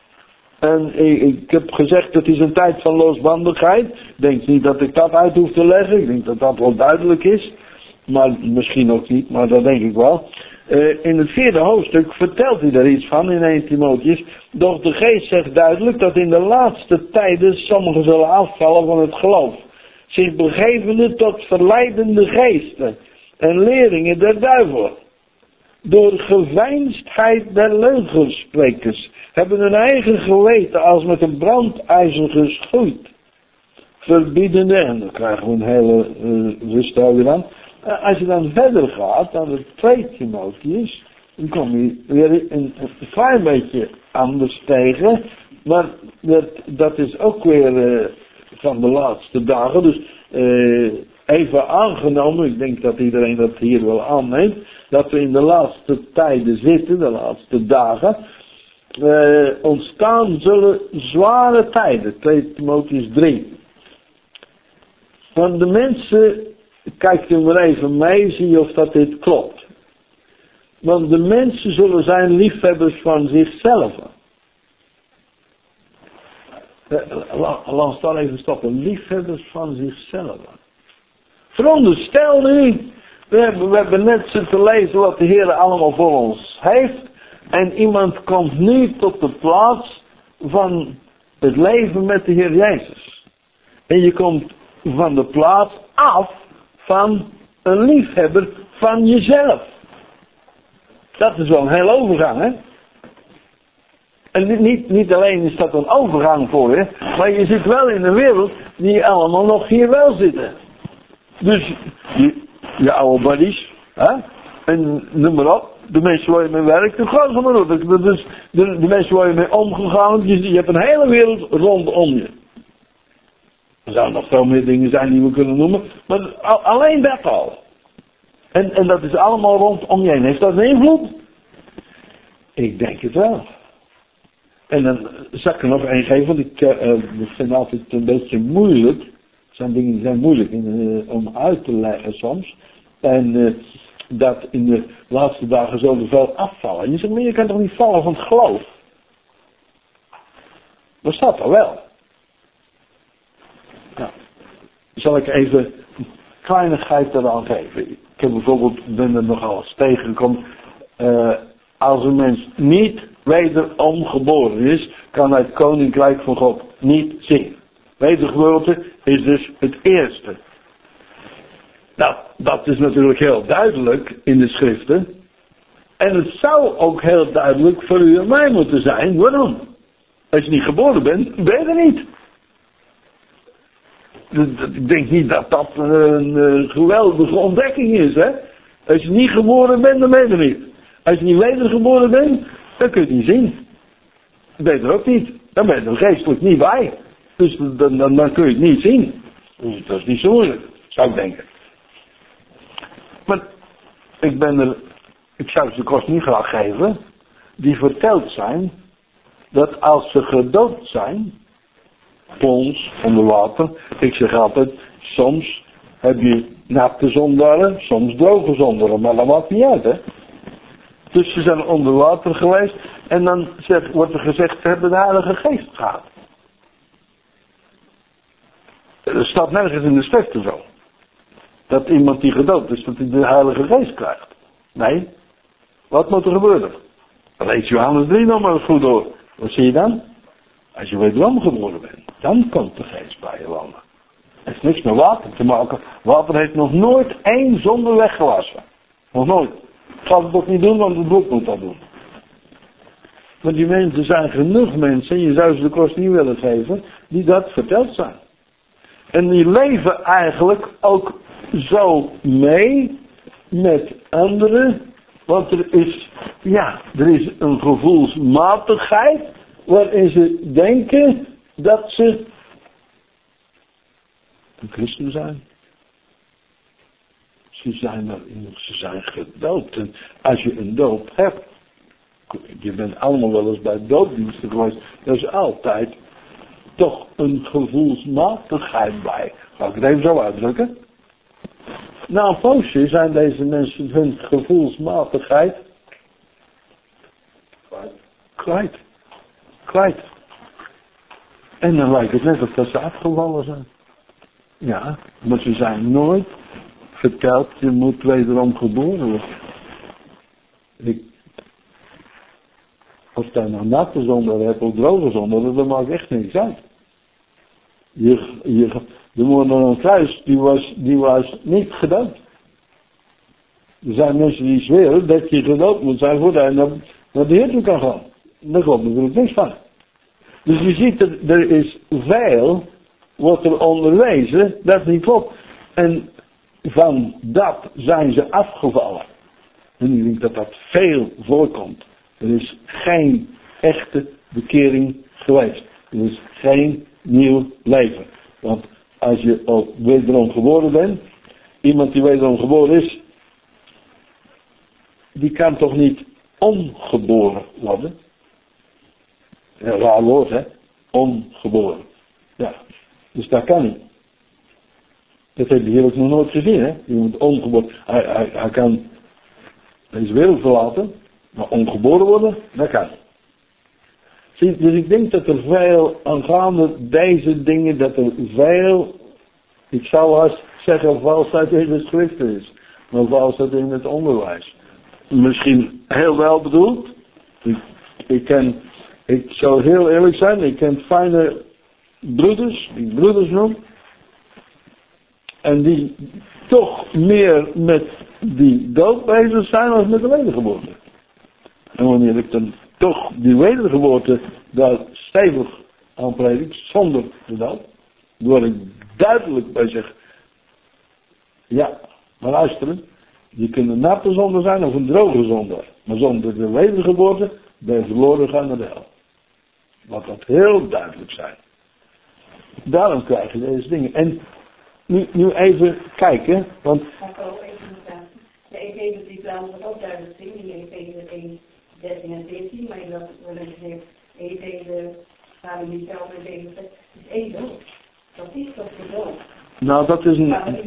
En ik heb gezegd, het is een tijd van losbandigheid. Ik denk niet dat ik dat uit hoef te leggen. Ik denk dat dat wel duidelijk is. Maar misschien ook niet, maar dat denk ik wel. In het 4e hoofdstuk vertelt hij daar iets van in 1 Timotheus. Doch de geest zegt duidelijk dat in de laatste tijden sommigen zullen afvallen van het geloof. Zich begevende tot verleidende geesten en leerlingen der duivel. Door geveinsdheid der leugensprekers hebben hun eigen geweten als met een brandijzer geschoeid. Verbiedende, en dan krijgen we een hele ruststijl weer aan. Als je dan verder gaat, naar de 2 Timotheus, dan kom je weer een klein beetje anders tegen. Maar dat is ook weer van de laatste dagen. Dus even aangenomen, ik denk dat iedereen dat hier wel aanneemt, dat we in de laatste tijden zitten, de laatste dagen, ontstaan zullen zware tijden. 2 Timotheus 3. Van de mensen, kijk er maar even mee, zie je of dat dit klopt. Want de mensen zullen zijn liefhebbers van zichzelf. Laat ons daar even stoppen. Liefhebbers van zichzelf. Veronderstel nu, we hebben net zitten lezen wat de Heer allemaal voor ons heeft. En iemand komt nu tot de plaats van het leven met de Heer Jezus. En je komt van de plaats af van een liefhebber van jezelf. Dat is wel een hele overgang, hè? En niet alleen is dat een overgang voor je, maar je zit wel in een wereld die allemaal nog hier wel zitten. Dus je oude buddies, hè? En noem maar op, de mensen waar je mee werkt, dat gaat maar door. Dus de mensen waar je mee omgegaan, je hebt een hele wereld rondom je. Er zouden nog veel meer dingen zijn die we kunnen noemen, maar alleen dat al. En dat is allemaal rondom je heen. Heeft dat een invloed? Ik denk het wel. En dan zal ik er nog één geven, want ik vind het altijd een beetje moeilijk. Er zijn dingen die zijn moeilijk om uit te leggen soms. En dat in de laatste dagen zullen veel afvallen. En je zegt, maar je kan toch niet vallen van het geloof? Dat staat er wel. Nou, zal ik even een kleinigheid eraan geven. Ik heb bijvoorbeeld, ben er nogal eens tegengekomen. Als een mens niet wederom geboren is, kan hij het koninkrijk van God niet zien. Wedergeboorte is dus het eerste. Nou, dat is natuurlijk heel duidelijk in de schriften. En het zou ook heel duidelijk voor u en mij moeten zijn. Waarom? Als je niet geboren bent, ben je er niet. Ik denk niet dat dat een geweldige ontdekking is, hè. Als je niet geboren bent, dan ben je er niet. Als je niet wedergeboren bent, dan kun je het niet zien. Dan ben je er ook niet. Dan ben je er geestelijk niet bij. Dus dan kun je het niet zien. Dus dat is niet zo moeilijk, zou ik denken. Maar ik zou ze de kost niet graag geven, die verteld zijn, dat als ze gedood zijn, plons, onder water, ik zeg altijd, soms heb je natte zondaren, soms droge zondaren, maar dat maakt niet uit, hè. Dus ze zijn onder water geweest, en dan wordt er gezegd, ze hebben de Heilige Geest gehad. Er staat nergens in de schriften zo. Dat iemand die gedood is, dat hij de Heilige Geest krijgt. Nee. Wat moet er gebeuren? Lees Johannes 3 nog maar eens goed door. Wat zie je dan? Als je wederom geboren bent, dan komt de Geest bij je wonen. Het heeft niks met water te maken. Water heeft nog nooit één zonde weggewassen. Nog nooit. Ik ga het ook niet doen, want het bloed moet dat doen. Maar die mensen zijn genoeg mensen, je zou ze de kost niet willen geven, die dat verteld zijn. En die leven eigenlijk ook zo mee met anderen. Want er is een gevoelsmatigheid waarin ze denken dat ze een christen zijn. Ze zijn gedoopt. En als je een doop hebt, je bent allemaal wel eens bij doopdiensten geweest, er is altijd toch een gevoelsmatigheid bij. Zal ik het even zo uitdrukken? Na een poosje zijn deze mensen hun gevoelsmatigheid kwijt. En dan lijkt het net of ze afgevallen zijn. Ja, maar ze zijn nooit verteld, je moet wederom geboren worden. Of daar nou natte zonde hebt of droge zonde, dat maakt echt niks uit. De moeder aan het kruis, die was niet gedoopt. Er zijn mensen die zweren dat je gedoopt moet zijn voordat je naar de Heer toe kan gaan. Daar klopt natuurlijk niks van. Dus je ziet, er is veel, wordt er onderwezen, dat niet klopt. En van dat zijn ze afgevallen. En ik denk dat dat veel voorkomt. Er is geen echte bekering geweest. Er is geen nieuw leven. Want als je ook wederom geboren bent, iemand die wederom geboren is, die kan toch niet ongeboren worden? Een raar woord, hè? Ongeboren. Ja, dus dat kan niet. Dat heb je hier ook nog nooit gezien, hè? Iemand ongeboren. Hij kan deze wereld verlaten, maar ongeboren worden, dat kan niet. Zie, dus ik denk dat er veel aangaande deze dingen, dat er veel, ik zou haast zeggen, valsheid in de schriften is, maar valsheid in het onderwijs. Misschien heel wel bedoeld. Ik zou heel eerlijk zijn, ik ken fijne broeders, die ik broeders noem, en die toch meer met die dood bezig zijn als met de wedergeboorte. En wanneer ik dan toch die wedergeboorte daar stevig aan predik, zonder de dood, door ik duidelijk bij zeg, ja, maar luisteren, je kunt een natte zonde zijn of een droge zonde, maar zonder de wedergeboorte ben je verloren gaan naar de hel. Laat dat heel duidelijk zijn. Daarom krijg je deze dingen. En nu even kijken, want... De Efeze die plaatsen dat ook duidelijk zien, in Efeze 1, 13 en 14, maar in dat worden gezegd, Efeze, waren niet zelf met Efeze, is één dood. Dat is toch de dood? Nou, dat is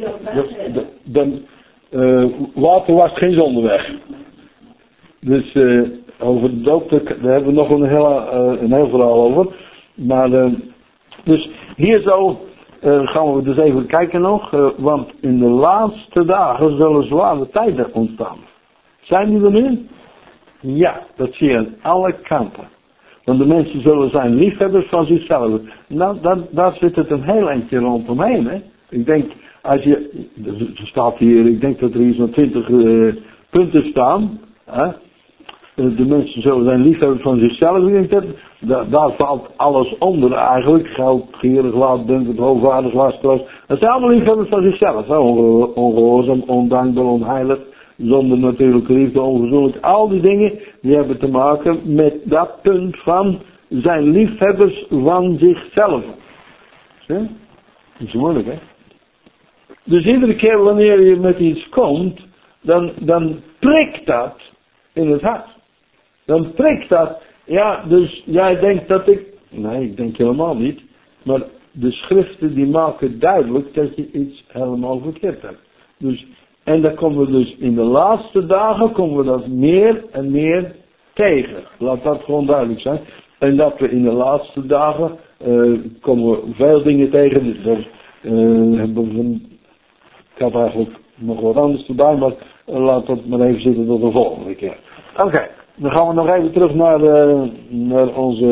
water wast geen zonde weg. Dus over de dood, daar hebben we nog een heel verhaal over. Maar, dus hier zo gaan we dus even kijken nog. Want in de laatste dagen zullen zware tijden ontstaan. Zijn die er nu? Ja, dat zie je aan alle kanten. Want de mensen zullen zijn liefhebbers van zichzelf. Nou, daar zit het een heel eindje rondomheen. Hè? Ik denk, Als je, er staat hier, ik denk dat er hier zo'n 20 punten staan. Hè? De mensen zullen zijn liefhebber van zichzelf. Ik denk dat, daar valt alles onder eigenlijk. Geld, gierig, laatdunkend, hoogwaardig, lastloos. Dat zijn allemaal liefhebbers van zichzelf. Hè? Ongehoorzaam, ondankbaar, onheilig. Zonder natuurlijke liefde, onverzoenlijk. Al die dingen die hebben te maken met dat punt van zijn liefhebbers van zichzelf. Zie? Dat is moeilijk, hè? Dus iedere keer wanneer je met iets komt, dan prikt dat in het hart. Dan prikt dat. Ja, dus jij denkt dat ik... Nee, ik denk helemaal niet. Maar de schriften die maken duidelijk dat je iets helemaal verkeerd hebt. Dus, en dan komen we dus in de laatste dagen komen we dat meer en meer tegen. Laat dat gewoon duidelijk zijn. En dat we in de laatste dagen komen we veel dingen tegen. Dus hebben we, ik had eigenlijk nog wat anders erbij, maar laat dat maar even zitten tot de volgende keer. Oké, dan gaan we nog even terug naar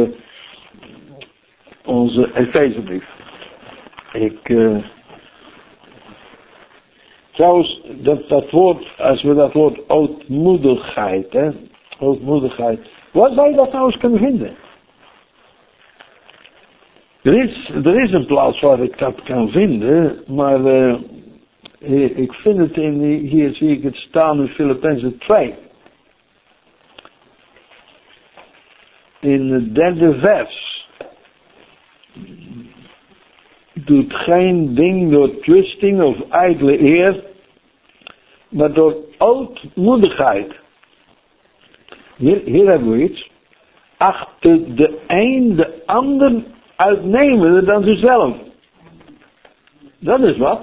onze Efezebrief. Trouwens, dat woord, als we dat woord ootmoedigheid, hè, ootmoedigheid, waar zou je dat nou eens kunnen vinden? Er is een plaats waar ik dat kan vinden, maar ik vind het hier zie ik het staan in Filippenzen 2. In het 3e vers. Doet geen ding door twisting of ijdele eer, maar door ootmoedigheid. Hier hebben we iets. Achter de een de ander uitnemender dan zichzelf. Dat is wat.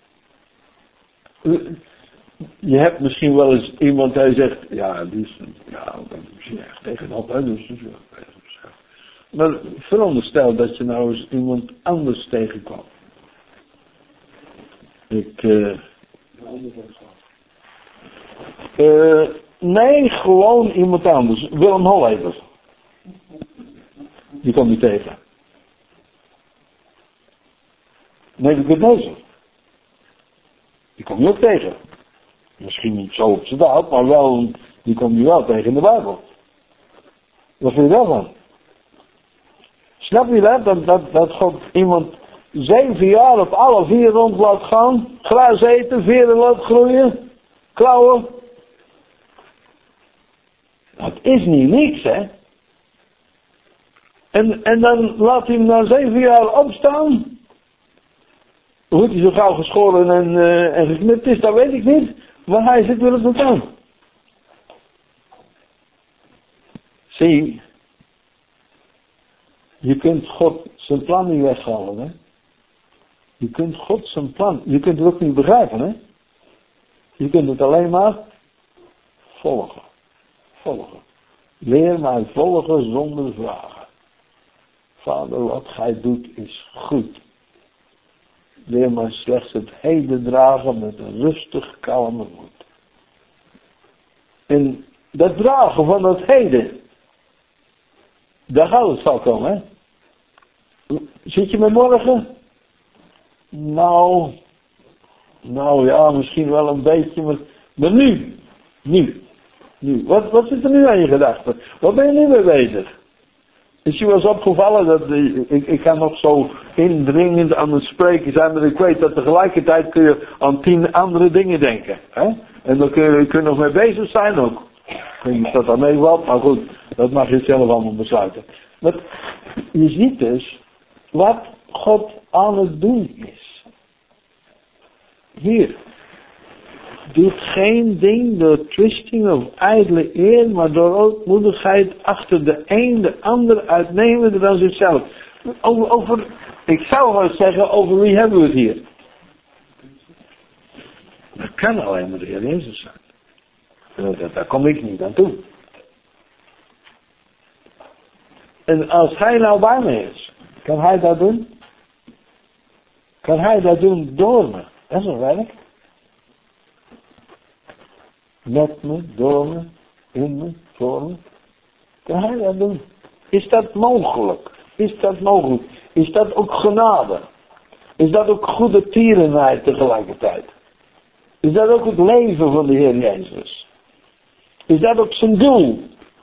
Je hebt misschien wel eens iemand die zegt, ja, die is, ja, dat is misschien echt tegenop, hè, dus maar veronderstel dat je nou eens iemand anders tegenkwam. Nee, gewoon iemand anders. Willem Holleder. Die kwam niet tegen. Nebuchadnezzar. Die kom je ook tegen. Misschien niet zo op zijn daad, maar wel, die kom je wel tegen in de Bijbel. Wat vind je daarvan? Snap je dat God iemand 7 jaar op alle 4 rond laat gaan, gras eten, veren laat groeien, klauwen? Dat is niet niks, hè? En dan laat hij hem na 7 jaar opstaan. Hoe hij zo gauw geschoren en geknipt is, dat weet ik niet. Maar hij zit weer op de troon. Zie, je kunt God zijn plan niet weghalen, hè. Je kunt God zijn plan, je kunt het ook niet begrijpen, hè. Je kunt het alleen maar volgen. Volgen. Leer mij volgen zonder vragen. Vader, wat gij doet is goed. Leer mij slechts het heden dragen met een rustig, kalme moed. En dat dragen van het heden, daar gaat het van komen, hè. Zit je met morgen? Nou ja, misschien wel een beetje, maar nu. Wat zit er nu aan je gedachten? Wat ben je nu mee bezig? Is je wel eens opgevallen dat ik kan nog zo indringend aan het spreken zijn, maar ik weet dat tegelijkertijd kun je aan 10 andere dingen denken. Hè? En dan kun je nog mee bezig zijn ook. Ik weet niet of dat dan meevalt, maar goed, dat mag je zelf allemaal besluiten. Maar je ziet dus wat God aan het doen is. Hier. Doet geen ding door twisting of ijdele eer, maar door ootmoedigheid achter de een de ander uitnemender dan zichzelf. Ik zou wel zeggen, over wie hebben we het hier? Dat kan alleen maar de Heer Jezus zijn. Daar kom ik niet aan toe. En als Hij nou bij me is, kan Hij dat doen? Kan Hij dat doen door me? Dat is een werk. Met me, door me, in me, voor me. Kan Hij dat doen? Is dat mogelijk? Is dat mogelijk? Is dat ook genade? Is dat ook goede tierenheid tegelijkertijd? Is dat ook het leven van de Heer Jezus? Is dat ook zijn doel?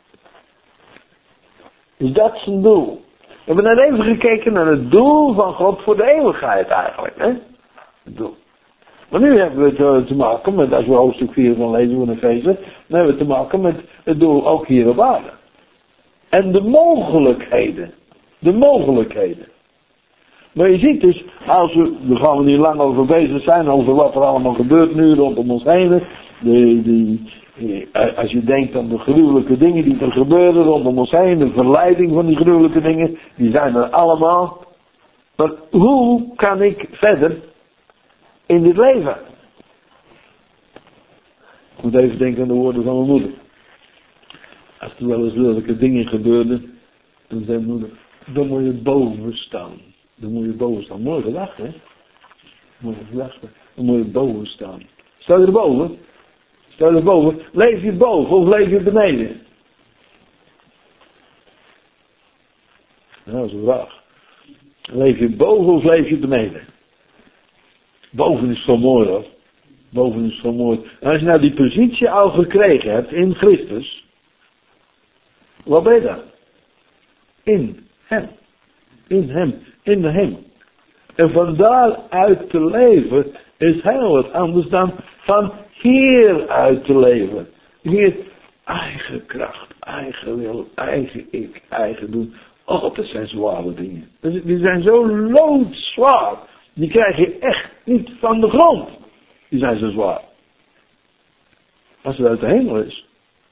Is dat zijn doel? We hebben net even gekeken naar het doel van God voor de eeuwigheid eigenlijk. Hè? Het doel. Maar nu hebben we te maken met, als we hoofdstuk 4 van lezen van Efeze, dan hebben we te maken met het doel ook hier op aarde. En de mogelijkheden. De mogelijkheden. Maar je ziet dus, daar gaan we niet lang over bezig zijn, over wat er allemaal gebeurt nu rondom ons heen. Als je denkt aan de gruwelijke dingen die er gebeuren rondom ons heen, de verleiding van die gruwelijke dingen, die zijn er allemaal. Maar hoe kan ik verder in dit leven? Ik moet even denken aan de woorden van mijn moeder. Als er wel eens lelijke dingen gebeurden, dan zei mijn moeder, dan moet je boven staan. Dan moet je boven staan. Mooi gedacht, hè? Mooi gedacht. Dan moet je boven staan. Sta je erboven? Sta je erboven? Leef je boven of leef je beneden? Nou, dat is een vraag. Leef je boven of leef je beneden? Boven is zo mooi, hoor. Boven is zo mooi. En als je nou die positie al gekregen hebt in Christus, wat ben je dan? In hem. In hem. In de hemel. En van daaruit te leven is heel wat anders dan van hieruit te leven. Hier eigen kracht, eigen wil, eigen ik, eigen doen. Oh, dat zijn zware dingen. Die zijn zo loodzwaar. Die krijg je echt niet van de grond. Die zijn zo zwaar. Als het uit de hemel is.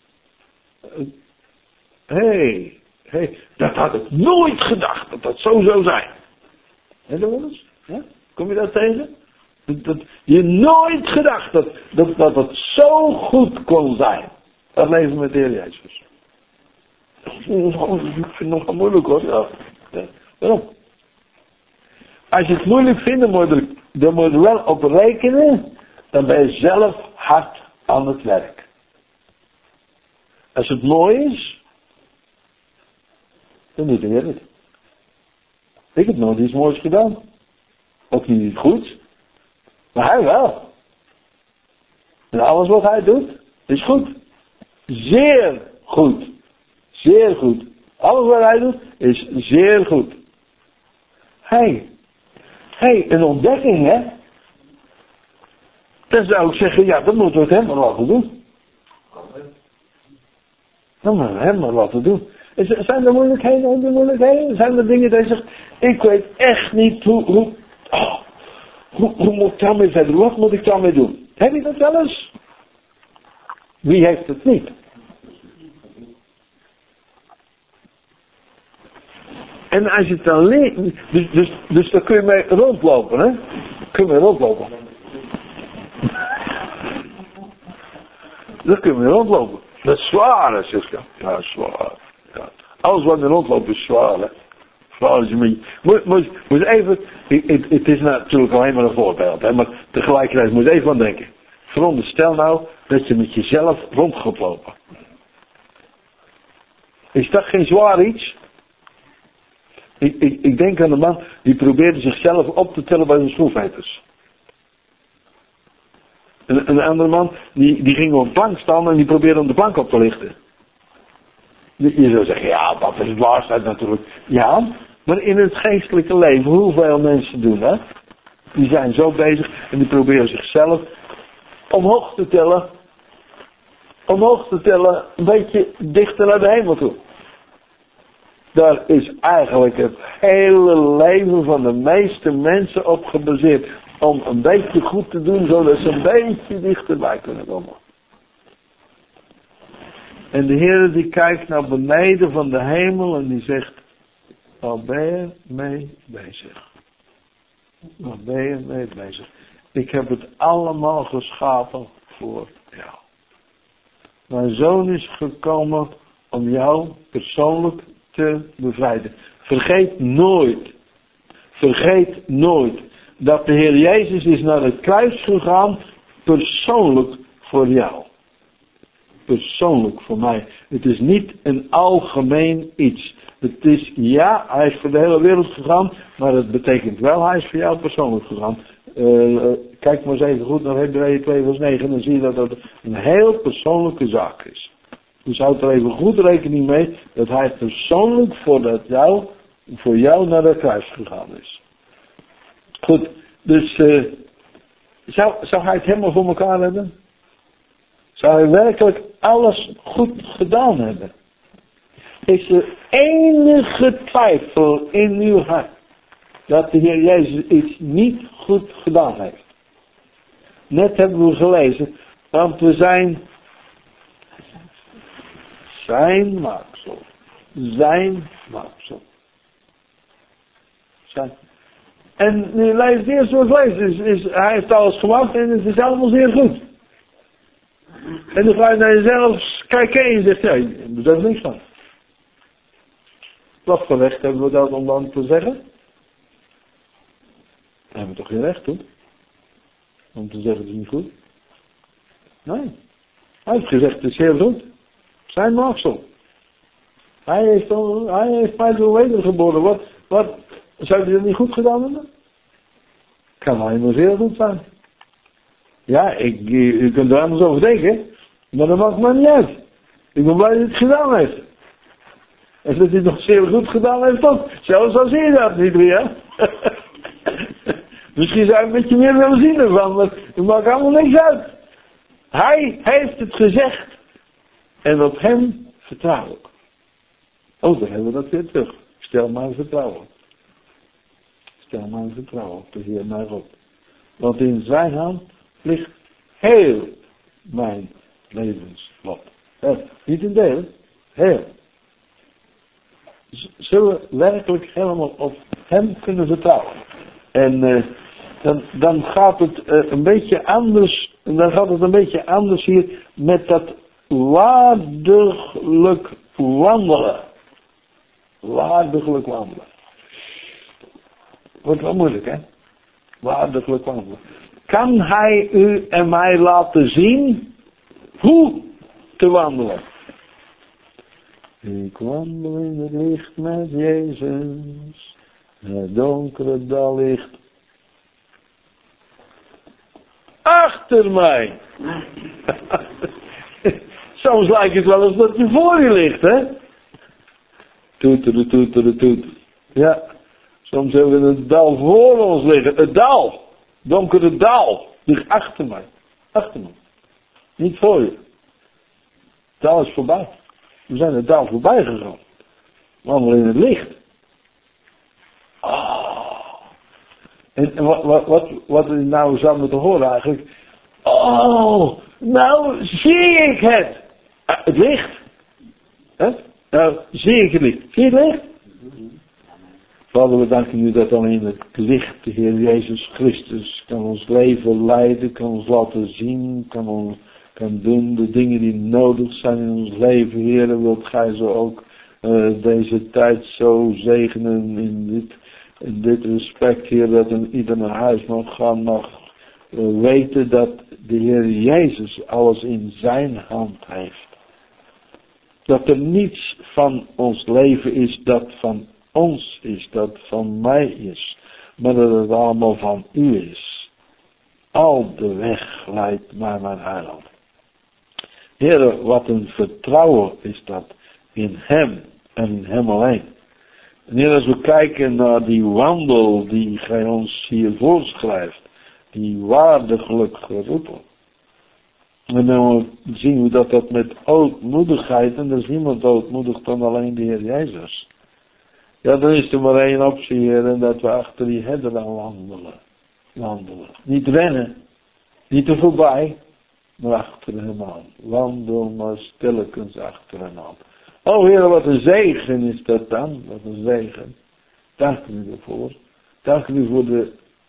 Hé, dat had ik nooit gedacht dat dat zo zou zijn. Heb je dat wel eens? Ja? Kom je daar tegen? Dat je nooit gedacht dat het zo goed kon zijn. Dat leven met de Heer Jezus. Ik vind het nog wel moeilijk, hoor. Ja. Waarom? Als je het moeilijk vindt, dan moet je er wel op rekenen. Dan ben je zelf hard aan het werk. Als het mooi is, dan doet de Heer het. Ik heb nooit iets moois gedaan. Ook niet goed. Maar hij wel. En alles wat hij doet, is goed. Zeer goed. Zeer goed. Alles wat hij doet, is zeer goed. Hey, een ontdekking, hè? Dan zou ik zeggen, ja, dan moeten we het hem maar laten doen. Dan moeten we hem maar laten doen. Zijn er moeilijkheden? Zijn er dingen dat je zegt, ik weet echt niet hoe moet ik daarmee verder? Wat moet ik daarmee doen? Heb je dat wel eens? Wie heeft het niet? En als je het dan leert, dus daar kun je mee rondlopen, hè? Kun je mee rondlopen. Daar kun je mee rondlopen. Dat is zwaar, hè, zeg je. Ja, zwaar. Ja. Alles wat mee rondloopt is zwaar, hè. Zwaar is een beetje. Moet even, het is natuurlijk alleen maar een voorbeeld, hè, maar tegelijkertijd moet je even aan denken. Veronderstel nou dat je met jezelf rond gaat lopen. Is dat geen zwaar iets? Ik denk aan een man die probeerde zichzelf op te tellen bij zijn schroefveters. Een andere man die ging op een plank staan en die probeerde om de plank op te lichten. Je zou zeggen, ja, dat is het waarheid natuurlijk. Ja, maar in het geestelijke leven, hoeveel mensen doen dat? Die zijn zo bezig en die proberen zichzelf omhoog te tellen. Omhoog te tellen, een beetje dichter naar de hemel toe. Daar is eigenlijk het hele leven van de meeste mensen op gebaseerd. Om een beetje goed te doen, zodat ze een beetje dichterbij kunnen komen. En de Heer die kijkt naar beneden van de hemel en die zegt, waar ben je mee bezig? Waar ben je mee bezig? Ik heb het allemaal geschapen voor jou. Mijn zoon is gekomen om jou persoonlijk te bevrijden. Vergeet nooit dat de Heer Jezus is naar het kruis gegaan persoonlijk voor jou. Persoonlijk voor mij. Het is niet een algemeen iets. Het is, ja, hij is voor de hele wereld gegaan, maar het betekent wel, hij is voor jou persoonlijk gegaan. Kijk maar eens even goed naar Hebreeën 2 vers 9, dan zie je dat het een heel persoonlijke zaak is. Dus houd er even goed rekening mee, dat hij persoonlijk voor jou naar het kruis gegaan is. Goed, dus zou hij het helemaal voor elkaar hebben? Zou hij werkelijk alles goed gedaan hebben? Is er enige twijfel in uw hart dat de Heer Jezus iets niet goed gedaan heeft? Net hebben we gelezen, want we zijn zijn maaksel. Zijn maaksel. En nu lees het eerste wat leest, hij heeft alles gemaakt en het is allemaal zeer goed. En dan ga je naar jezelf kijken en je zegt, ja, daar is niks van. Wat voor recht hebben we dat om dan te zeggen? We hebben toch geen recht toe? Om te zeggen het is niet goed? Nee. Hij heeft gezegd het is heel goed. Zijn maaksel. Hij heeft mij door wedergeboren. Wat zou hij dat niet goed gedaan hebben? Kan alleen maar zeer goed zijn. Ja, u kunt er anders over denken. Maar dat maakt mij niet uit. Ik ben blij dat hij het gedaan heeft. En dat hij het nog zeer goed gedaan heeft ook. Zelfs al zie je dat niet meer. Misschien zou ik een beetje meer willen zien ervan. Maar het maakt allemaal niks uit. Hij heeft het gezegd. En op hem vertrouw ik. Oh, dan hebben we dat weer terug. Stel maar vertrouwen. Stel maar vertrouwen op de Heer mijn God. Want in zijn hand ligt heel mijn levenslot. Niet in delen, heel. Zullen we werkelijk helemaal op hem kunnen vertrouwen. En dan gaat het een beetje anders. Dan gaat het een beetje anders hier met dat waardiglijk wandelen. Waardiglijk wandelen. Wordt wel moeilijk, hè? Waardiglijk wandelen. Kan hij u en mij laten zien hoe te wandelen? Ik wandel in het licht met Jezus. Het donkere dal ligt achter mij. Soms lijkt het wel eens dat je voor je ligt, hè? Toetere, toetere, toetere. Ja. Soms hebben we het dal voor ons liggen. Het dal. Donkere dal. Ligt achter mij. Achter me. Niet voor je. Het dal is voorbij. We zijn het dal voorbij gegaan. Wandelen in het licht. Oh. En wat we nou zou moeten horen eigenlijk. Oh, nou zie ik het. Het licht. Nou zie ik het licht. Zie je het licht? Vader, we danken u dat alleen het licht, de Heer Jezus Christus, kan ons leven leiden, kan ons laten zien, kan doen de dingen die nodig zijn in ons leven. Heer, wilt gij zo ook deze tijd zo zegenen in dit respect, Heer, dat ieder naar huis mag gaan, mag weten dat de Heer Jezus alles in zijn hand heeft. Dat er niets van ons leven is dat van ons is, dat van mij is, maar dat het allemaal van u is. Al de weg leidt naar mijn heiland. Heere, wat een vertrouwen is dat in hem en in hem alleen. En Heer, als we kijken naar die wandel die gij ons hier voorschrijft, die waardiglijk geroepen. En dan zien we dat met ootmoedigheid, en er is niemand ootmoedig dan alleen de Heer Jezus. Ja, dan is er maar één optie, Heer, en dat we achter die herder aan wandelen. Niet rennen, niet er voorbij, maar achter hem aan. Wandel maar stillekens achter hem aan. Oh Heer, wat een zegen is dat dan, wat een zegen. Dank u ervoor. Dank u voor de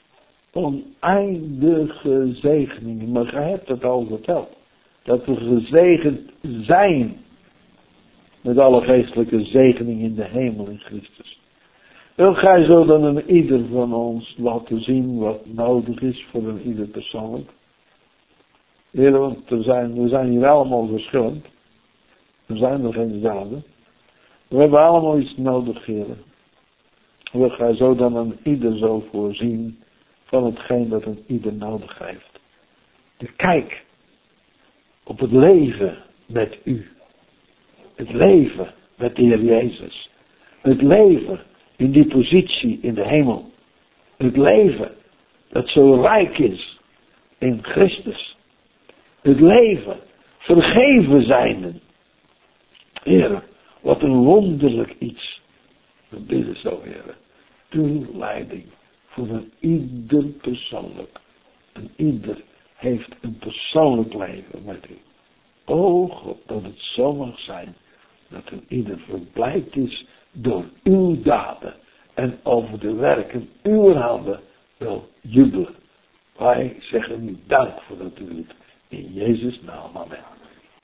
oneindige zegeningen. Maar gij hebt het al verteld. Dat we gezegend zijn. Met alle geestelijke zegeningen in de hemel in Christus. Wil gij zo dan een ieder van ons laten zien wat nodig is voor een ieder persoonlijk? Heer, want we zijn hier allemaal verschillend. We zijn er geen dezelfde. We hebben allemaal iets nodig, Heer. Wil gij zo dan aan ieder zo voorzien van hetgeen dat een ieder nodig heeft. De kijk op het leven met u. Het leven met de Heer Jezus. Het leven in die positie in de hemel. Het leven dat zo rijk is in Christus. Het leven vergeven zijnde. Heer, wat een wonderlijk iets. We bidden zo, Heer. Uw leiding voor een ieder persoonlijk. En ieder heeft een persoonlijk leven met u. O God, dat het zo mag zijn dat een ieder verblijd is door uw daden en over de werken uw handen wil jubelen. Wij zeggen u dank voor dat u doet. In Jezus' naam, amen.